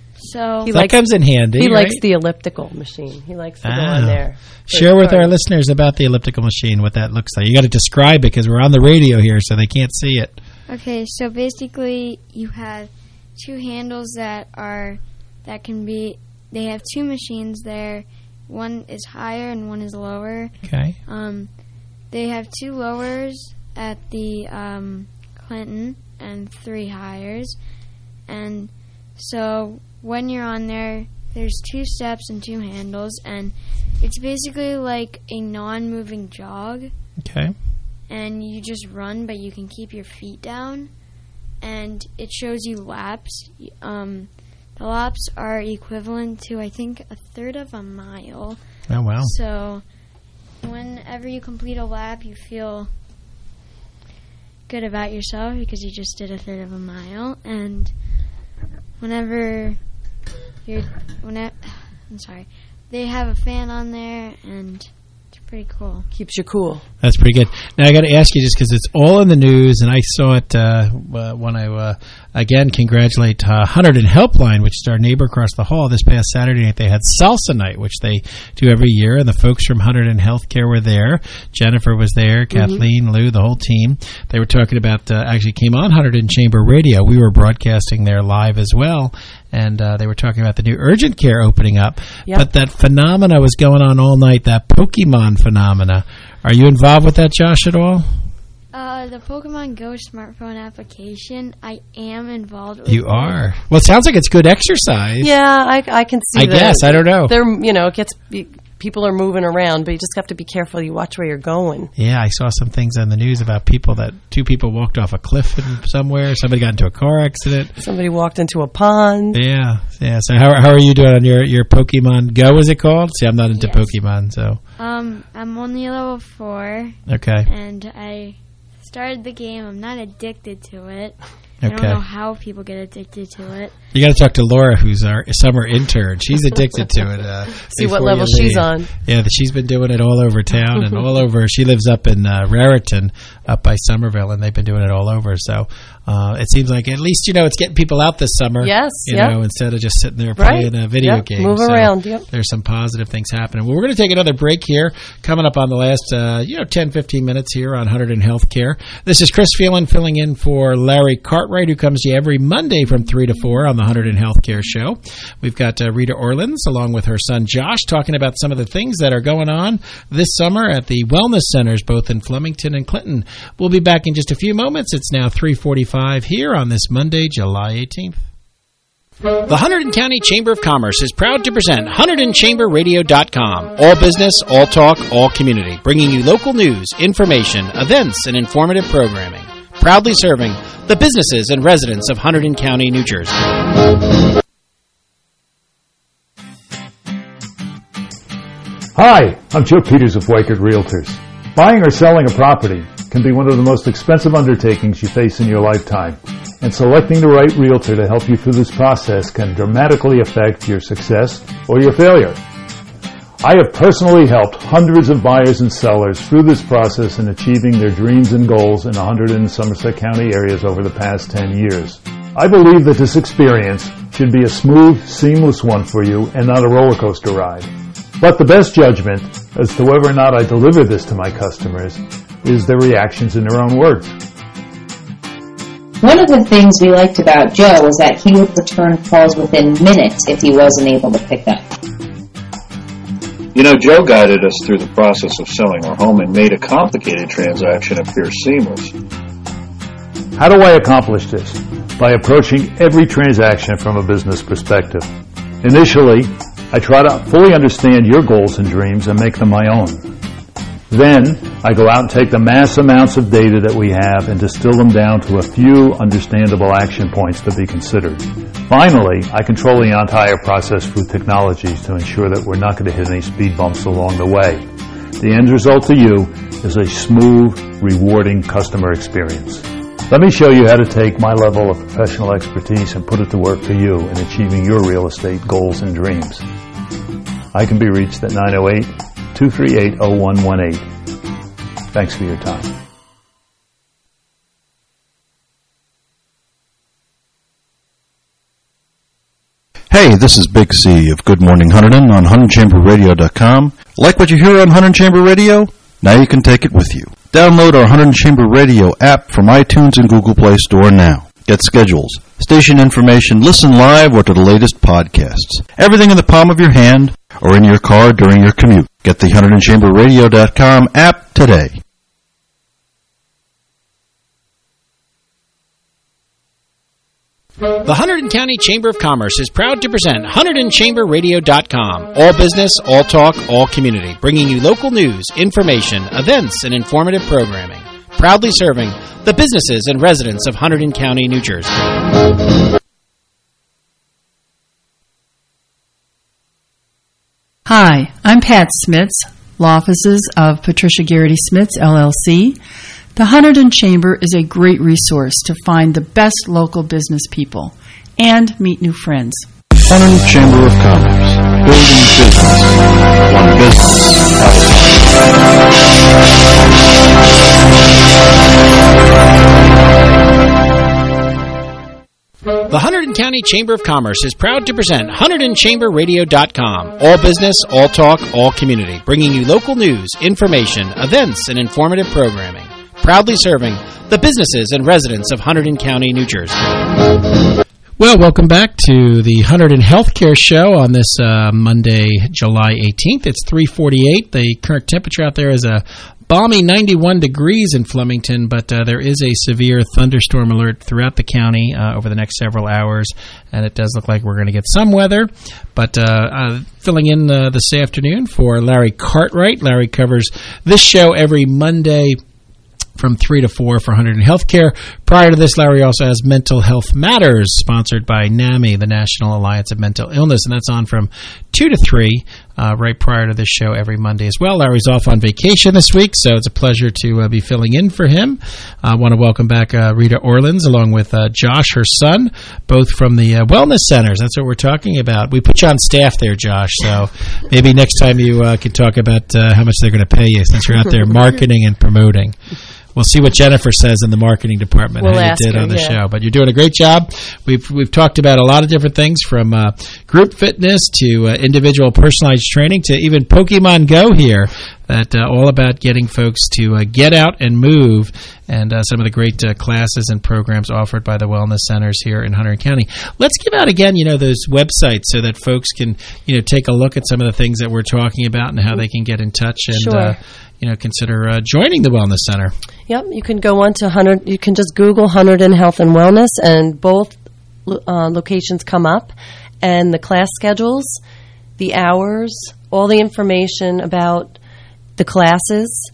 So he that likes, comes in handy. He right? likes the elliptical machine. He likes to ah. go on there. Share with our listeners about the elliptical machine, what that looks like. You got to describe it because we're on the radio here, so they can't see it. Okay, so basically you have two handles that are that can be. They have two machines there. One is higher and one is lower. Okay. Um, they have two lowers at the um, Clinton and three highers, and so when you're on there, there's two steps and two handles, and it's basically like a non-moving jog. Okay. And you just run, but you can keep your feet down, and it shows you laps. Um, the laps are equivalent to, I think, a third of a mile. Oh, wow. So whenever you complete a lap, you feel good about yourself because you just did a third of a mile, and whenever you're, whenever, I'm sorry, they have a fan on there, and it's pretty cool. Keeps you cool. That's pretty good. Now, I got to ask you, just because it's all in the news, and I saw it uh, when I, uh, again, congratulate uh, Hunterdon Helpline, which is our neighbor across the hall. This past Saturday night, they had Salsa Night, which they do every year, and the folks from Hunterdon Healthcare were there. Jennifer was there, Kathleen, mm-hmm. Lou, the whole team. They were talking about, uh, actually came on Hunterdon Chamber Radio. We were broadcasting there live as well, and uh, they were talking about the new urgent care opening up. Yep. But that phenomena was going on all night, that Pokemon phenomena. Are you involved with that, Josh, at all? Uh, the Pokemon Go smartphone application, I am involved with. You it. are? Well, it sounds like it's good exercise. Yeah, I, I can see I that. guess. I don't know. They're, you know, it gets... People are moving around, but you just have to be careful. You watch where you're going. Yeah, I saw some things on the news about people that two people walked off a cliff in somewhere. Somebody got into a car accident. Somebody walked into a pond. Yeah, yeah. So how how are you doing on your, your Pokemon Go? Is it called? See, I'm not into yes. Pokemon, so. Um, I'm only level four. Okay. And I started the game. I'm not addicted to it. Okay. I don't know how people get addicted to it. You got to talk to Laura, who's our summer intern. She's addicted to it. Uh, See what level she's on. Yeah, she's been doing it all over town and all over. She lives up in uh, Raritan, up by Somerville, and they've been doing it all over. So uh, it seems like at least, you know, it's getting people out this summer. Yes, You yep. know, instead of just sitting there right. playing a video yep. game. Move so around, yep. There's some positive things happening. Well, we're going to take another break here, coming up on the last, uh, you know, ten, fifteen minutes here on Hunterdon Healthcare. This is Chris Phelan filling in for Larry Cartwright, who comes to you every Monday from three to four on the Hunterdon Healthcare Show. We've got uh, Rita Orleans along with her son Josh talking about some of the things that are going on this summer at the wellness centers both in Flemington and Clinton. We'll be back in just a few moments. It's now three forty-five here on this Monday, July eighteenth. The Hunterdon County Chamber of Commerce is proud to present Hunterdon Chamber Radio dot com. All business, all talk, all community. Bringing you local news, information, events, and informative programming. Proudly serving the businesses and residents of Hunterdon County, New Jersey. Hi, I'm Joe Peters of Weichert Realtors. Buying or selling a property can be one of the most expensive undertakings you face in your lifetime, and selecting the right realtor to help you through this process can dramatically affect your success or your failure. I have personally helped hundreds of buyers and sellers through this process in achieving their dreams and goals in the Hunterdon and Somerset County areas over the past ten years. I believe that this experience should be a smooth, seamless one for you and not a roller coaster ride. But the best judgment as to whether or not I deliver this to my customers is their reactions in their own words. One of the things we liked about Joe was that he would return calls within minutes if he wasn't able to pick up. You know, Joe guided us through the process of selling our home and made a complicated transaction appear seamless. How do I accomplish this? By approaching every transaction from a business perspective. Initially, I try to fully understand your goals and dreams and make them my own. Then, I go out and take the mass amounts of data that we have and distill them down to a few understandable action points to be considered. Finally, I control the entire process through technologies to ensure that we're not going to hit any speed bumps along the way. The end result to you is a smooth, rewarding customer experience. Let me show you how to take my level of professional expertise and put it to work for you in achieving your real estate goals and dreams. I can be reached at nine oh eight, two three eight, oh one one eight. Thanks for your time. Hey, this is Big C of Good Morning Hunterdon on Hunterdon Chamber Radio dot com. Like what you hear on Hunterdon Chamber Radio? Now you can take it with you. Download our Hunterdon Chamber Radio app from iTunes and Google Play Store now. Get schedules, station information, listen live, or to the latest podcasts. Everything in the palm of your hand or in your car during your commute. Get the Hunterdon Chamber Radio dot com app today. The Hunterdon County Chamber of Commerce is proud to present Hunterdon Chamber Radio dot com. All business, all talk, all community. Bringing you local news, information, events, and informative programming. Proudly serving the businesses and residents of Hunterdon County, New Jersey. Hi, I'm Pat Smits, law offices of Patricia Garrity Smits, L L C. The Hunterdon Chamber is a great resource to find the best local business people and meet new friends. Hunterdon Chamber of Commerce. Building business. One business at a time. The Hunterdon County Chamber of Commerce is proud to present Hunterdon Chamber Radio dot com. All business, all talk, all community. Bringing you local news, information, events, and informative programming. Proudly serving the businesses and residents of Hunterdon County, New Jersey. Well, welcome back to the Hunterdon Healthcare Show on this uh, Monday, July eighteenth. It's three forty-eight. The current temperature out there is a balmy ninety-one degrees in Flemington, but uh, there is a severe thunderstorm alert throughout the county uh, over the next several hours, and it does look like we're going to get some weather. But uh, uh, filling in uh, this afternoon for Larry Cartwright. Larry covers this show every Monday from three to four for Hunterdon Healthcare. Prior to this, Larry also has Mental Health Matters, sponsored by NAMI, the National Alliance of Mental Illness, and that's on from two to three, uh, right prior to this show every Monday as well. Larry's off on vacation this week, so it's a pleasure to uh, be filling in for him. I uh, want to welcome back uh, Rita Orleans, along with uh, Josh, her son, both from the uh, wellness centers. That's what we're talking about. We put you on staff there, Josh, so maybe next time you uh, can talk about uh, how much they're going to pay you, since you're out there marketing and promoting. We'll see what Jennifer says in the marketing department, we'll how you did her, on the yeah. show. But you're doing a great job. We've we've talked about a lot of different things, from uh, group fitness to uh, individual personalized training to even Pokemon Go here, that uh, all about getting folks to uh, get out and move, and uh, some of the great uh, classes and programs offered by the wellness centers here in Hunterdon County. Let's give out again, you know, those websites so that folks can, you know, take a look at some of the things that we're talking about and how they can get in touch and Sure. uh, you know, consider uh, joining the wellness center. Yep, you can go on to Hunterdon. You can just Google Hunterdon Health and Wellness, and both uh, locations come up, and the class schedules, the hours, all the information about the classes.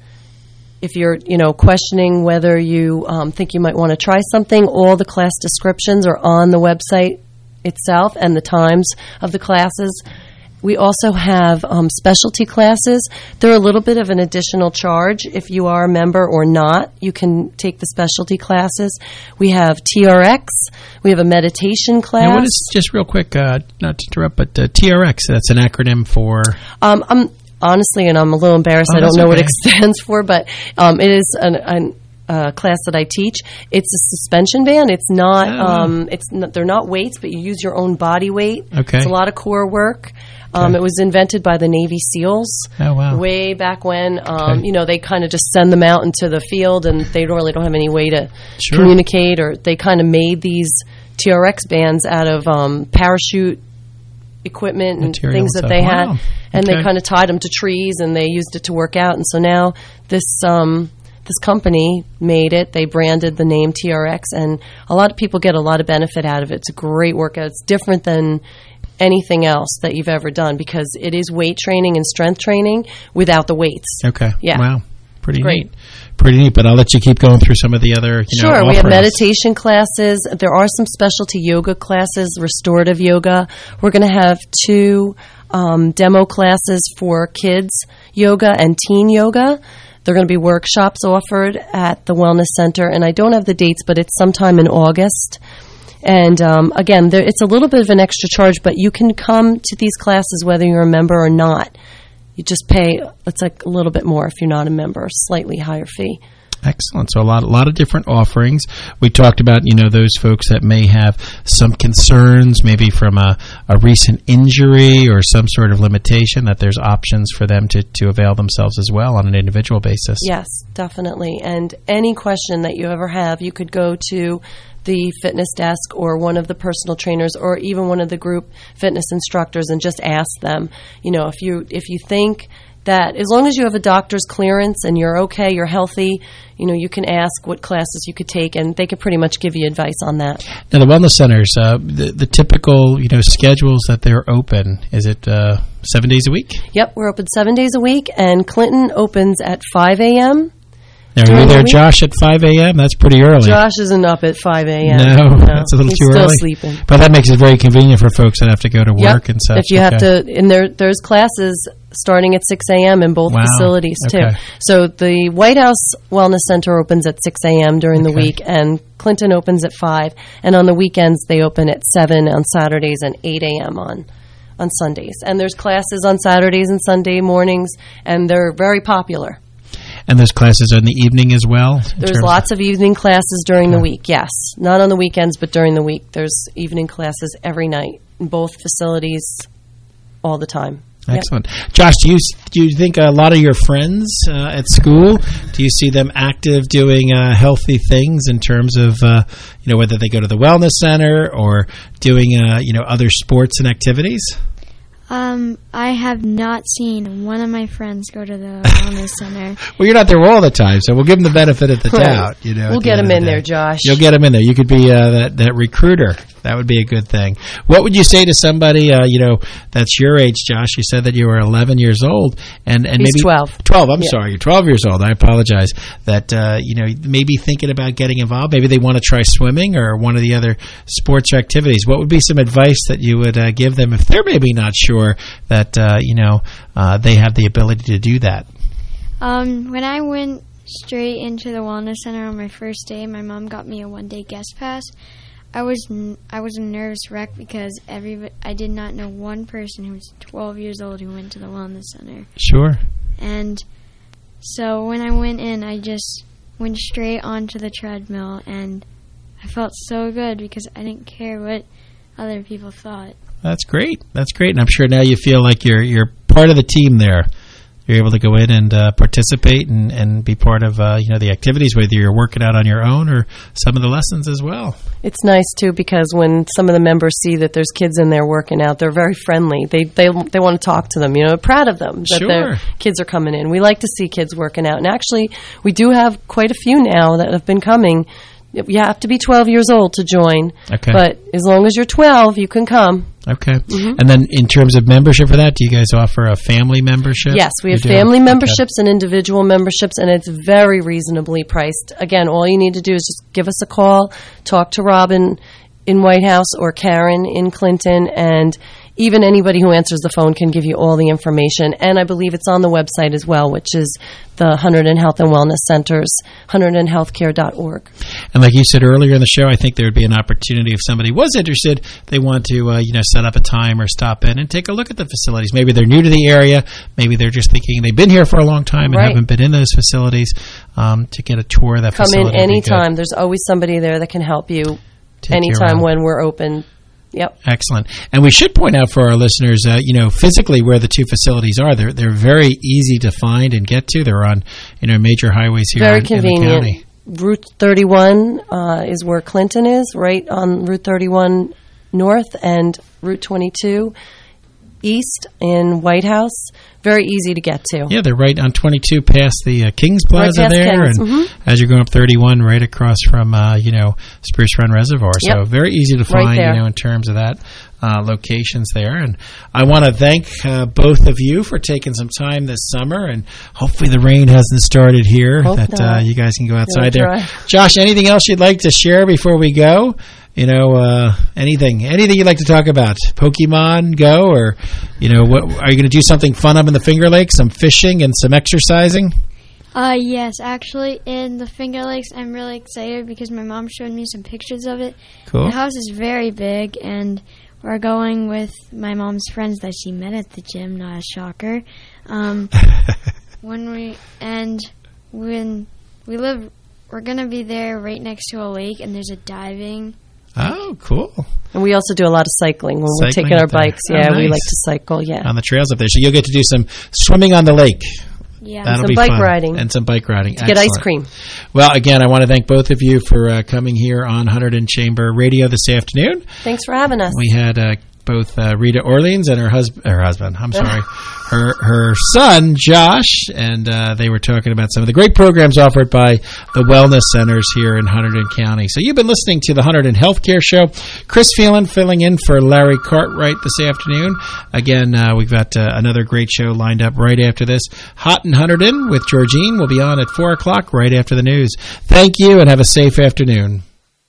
If you're, you know, questioning whether you um, think you might want to try something, all the class descriptions are on the website itself, and the times of the classes. We also have um, specialty classes. They're a little bit of an additional charge. If you are a member or not, you can take the specialty classes. We have T R X. We have a meditation class. Now, what is, just real quick, uh, not to interrupt, but uh, T R X, that's an acronym for? Um, I'm honestly, and I'm a little embarrassed, Oh, I don't that's know what okay. it stands for, but um, it is an, an uh, class that I teach. It's a suspension band. It's not. Oh, wow. Um, it's not, they're not weights, but you use your own body weight. Okay. It's a lot of core work. Um, Okay. It was invented by the Navy SEALs. Oh, wow. Way back when. Um, Okay. You know, they kind of just send them out into the field, and they don't really don't have any way to Sure. communicate, or they kind of made these T R X bands out of um, parachute equipment and Material things and that stuff. they Wow. had, and Okay. they kind of tied them to trees, and they used it to work out. And so now this um, this company made it. They branded the name T R X, and a lot of people get a lot of benefit out of it. It's a great workout. It's different than anything else that you've ever done, because it is weight training and strength training without the weights. Okay. Yeah. Wow. Pretty Great. neat. Pretty neat. But I'll let you keep going through some of the other, you know, Sure, we have offerings. meditation classes. There are some specialty yoga classes, restorative yoga. We're going to have two um, demo classes for kids yoga and teen yoga. There are going to be workshops offered at the Wellness Center, and I don't have the dates, but it's sometime in August. And um, again, there, it's a little bit of an extra charge, but you can come to these classes whether you're a member or not. You just pay, it's like a little bit more if you're not a member, a slightly higher fee. Excellent. So a lot, a lot of different offerings. We talked about, you know, those folks that may have some concerns, maybe from a, a recent injury or some sort of limitation, that there's options for them to, to avail themselves as well on an individual basis. Yes, definitely. And any question that you ever have, you could go to the fitness desk or one of the personal trainers or even one of the group fitness instructors and just ask them. You know, if you if you think that as long as you have a doctor's clearance and you're okay, you're healthy, you know, you can ask what classes you could take, and they could pretty much give you advice on that. Now, the wellness centers, uh, the, the typical, you know, schedules that they're open, is it uh, seven days a week? Yep, we're open seven days a week, and Clinton opens at five a.m. Now, are During you the there, week? Josh, at five a.m.? That's pretty early. Josh isn't up at five a.m. No, that's a little he's too still early. sleeping. But that makes it very convenient for folks that have to go to work Yep. and such. If you have Okay. to, and there, there's classes starting at six a.m. in both Wow. facilities, too. Okay. So the White House Wellness Center opens at six a.m. during the week, and Clinton opens at five. And on the weekends, they open at seven on Saturdays and eight a.m. on on Sundays. And there's classes on Saturdays and Sunday mornings, and they're very popular. And there's classes in the evening as well? There's lots of evening classes during the week, yes. Not on the weekends, but during the week. There's evening classes every night in both facilities all the time. Excellent. Yep. Josh, do you do you think a lot of your friends uh, at school, do you see them active doing uh, healthy things in terms of, uh, you know, whether they go to the wellness center or doing, uh, you know, other sports and activities? Um, I have not seen one of my friends go to the wellness center. Well, you're not there all the time, so we'll give them the benefit of the Right. doubt. You know, We'll at the get end them of in the there, day. Josh. You'll get them in there. You could be uh, that that recruiter. That would be a good thing. What would you say to somebody, uh, you know, that's your age, Josh? You said that you were eleven years old, and and He's maybe twelve. twelve. I'm Yeah. sorry, you're twelve years old. I apologize. That uh, you know, maybe thinking about getting involved. Maybe they want to try swimming or one of the other sports or activities. What would be some advice that you would uh, give them if they're maybe not sure that uh, you know uh, they have the ability to do that? Um, when I went straight into the wellness center on my first day, my mom got me a one-day guest pass. I was n- I was a nervous wreck because every I did not know one person who was twelve years old who went to the wellness center. Sure. And so when I went in, I just went straight onto the treadmill, and I felt so good because I didn't care what other people thought. That's great. That's great. And I'm sure now you feel like you're you're part of the team there. You're able to go in and uh, participate and, and be part of uh, you know the activities, whether you're working out on your own or some of the lessons as well. It's nice too because when some of the members see that there's kids in there working out, they're very friendly. They they they want to talk to them. You know, proud of them that Sure. their kids are coming in. We like to see kids working out, and actually, we do have quite a few now that have been coming. You have to be twelve years old to join, Okay. but as long as you're twelve, you can come. Okay. Mhm. And then in terms of membership for that, do you guys offer a family membership? Yes, we You have do? family Okay. memberships and individual memberships, and it's very reasonably priced. Again, all you need to do is just give us a call, talk to Robin in White House or Karen in Clinton, and even anybody who answers the phone can give you all the information. And I believe it's on the website as well, which is the Hunterdon Health and Wellness Centers, hunterdon healthcare dot org. And like you said earlier in the show, I think there would be an opportunity if somebody was interested, they want to uh, you know set up a time or stop in and take a look at the facilities. Maybe they're new to the area. Maybe they're just thinking they've been here for a long time and Right. haven't been in those facilities. Um, to get a tour of that Come facility in would be good. anytime. There's always somebody there that can help you Take you anytime around. when we're open. Yep. Excellent. And we should point out for our listeners, uh, you know, physically where the two facilities are, they're they're very easy to find and get to. They're on, you know, major highways here Very in, in the convenient. county. Route thirty-one uh, is where Clinton is, right on Route thirty-one North, and Route twenty-two East in White House. Very easy to get to. Yeah, they're right on twenty-two past the uh, Kings Right Plaza past there, Kings, and mhm. as you're going up thirty-one, right across from uh, you know Spruce Run Reservoir. So Yep. very easy to Right find, there. you know, in terms of that uh, locations there. And I want to thank uh, both of you for taking some time this summer, and hopefully the rain hasn't started here. Hope that uh, not. you guys can go outside It'll there. dry. Josh, anything else you'd like to share before we go? You know, uh, anything, anything you'd like to talk about? Pokemon Go, or you know, what are you going to do? Something fun up in the Finger Lakes? Some fishing and some exercising. Uh, yes, actually, in the Finger Lakes, I'm really excited because my mom showed me some pictures of it. Cool. The house is very big, and we're going with my mom's friends that she met at the gym. Not a shocker. Um, when we and when we live, we're gonna be there right next to a lake, and there's a diving. Oh, cool. And we also do a lot of cycling when we're Cycling taking our up there. bikes. Oh, Yeah, we nice. like to cycle, yeah. On the trails up there. So you'll get to do some swimming on the lake. Yeah. That'll Some be bike fun. riding. And some bike riding. To get ice Excellent. cream. Well, again, I want to thank both of you for uh, coming here on Hunterdon Chamber Radio this afternoon. Thanks for having us. We had uh, both uh, Rita Orleans and her husband, her husband, I'm sorry, her her son, Josh, and uh, they were talking about some of the great programs offered by the wellness centers here in Hunterdon County. So you've been listening to the Hunterdon Healthcare Show. Chris Phelan filling in for Larry Cartwright this afternoon. Again, uh, we've got uh, another great show lined up right after this. Hot in Hunterdon with Georgine will be on at four o'clock right after the news. Thank you and have a safe afternoon.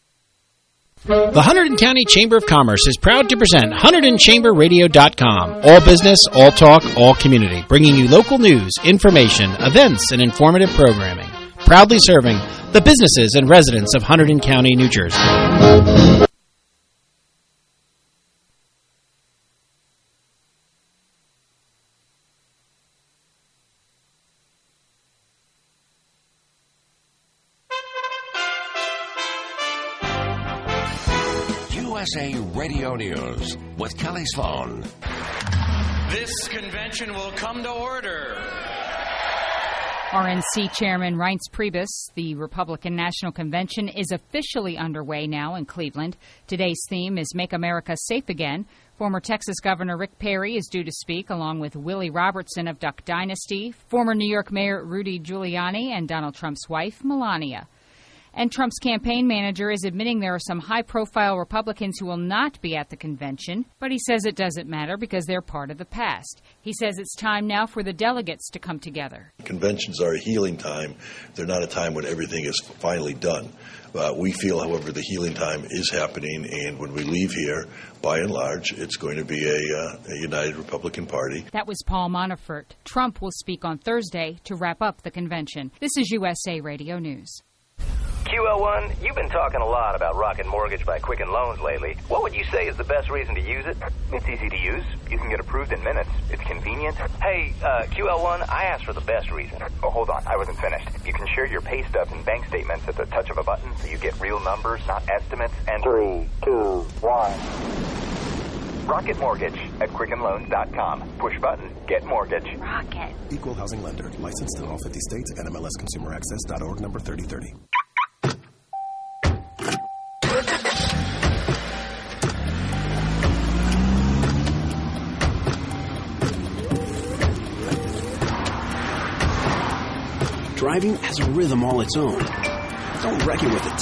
The Hunterdon County Chamber of Commerce is proud to present Hunterdon Chamber Radio dot com. All business, all talk, all community. Bringing you local news, information, events, and informative programming. Proudly serving the businesses and residents of Hunterdon County, New Jersey. S A Radio News with Kelly Sloan. This convention will come to order. R N C Chairman Reince Priebus, the Republican National Convention is officially underway now in Cleveland. Today's theme is Make America Safe Again. Former Texas Governor Rick Perry is due to speak, along with Willie Robertson of Duck Dynasty, former New York Mayor Rudy Giuliani, and Donald Trump's wife, Melania. And Trump's campaign manager is admitting there are some high-profile Republicans who will not be at the convention, but he says it doesn't matter because they're part of the past. He says it's time now for the delegates to come together. Conventions are a healing time. They're not a time when everything is finally done. Uh, we feel, however, the healing time is happening, and when we leave here, by and large, it's going to be a, uh, a united Republican Party. That was Paul Manafort. Trump will speak on Thursday to wrap up the convention. This is U S A Radio News. Q L one, you've been talking a lot about Rocket Mortgage by Quicken Loans lately. What would you say is the best reason to use it? It's easy to use. You can get approved in minutes. It's convenient. Hey, uh, Q L one, I asked for the best reason. Oh, hold on. I wasn't finished. You can share your pay stubs and bank statements at the touch of a button, so you get real numbers, not estimates. And three, two, one. Rocket Mortgage at Quicken Loans dot com. Push button, get mortgage. Rocket. Equal housing lender. Licensed in all fifty states. N M L S Consumer Access dot org number thirty thirty. Driving has a rhythm all its own. Don't wreck it with a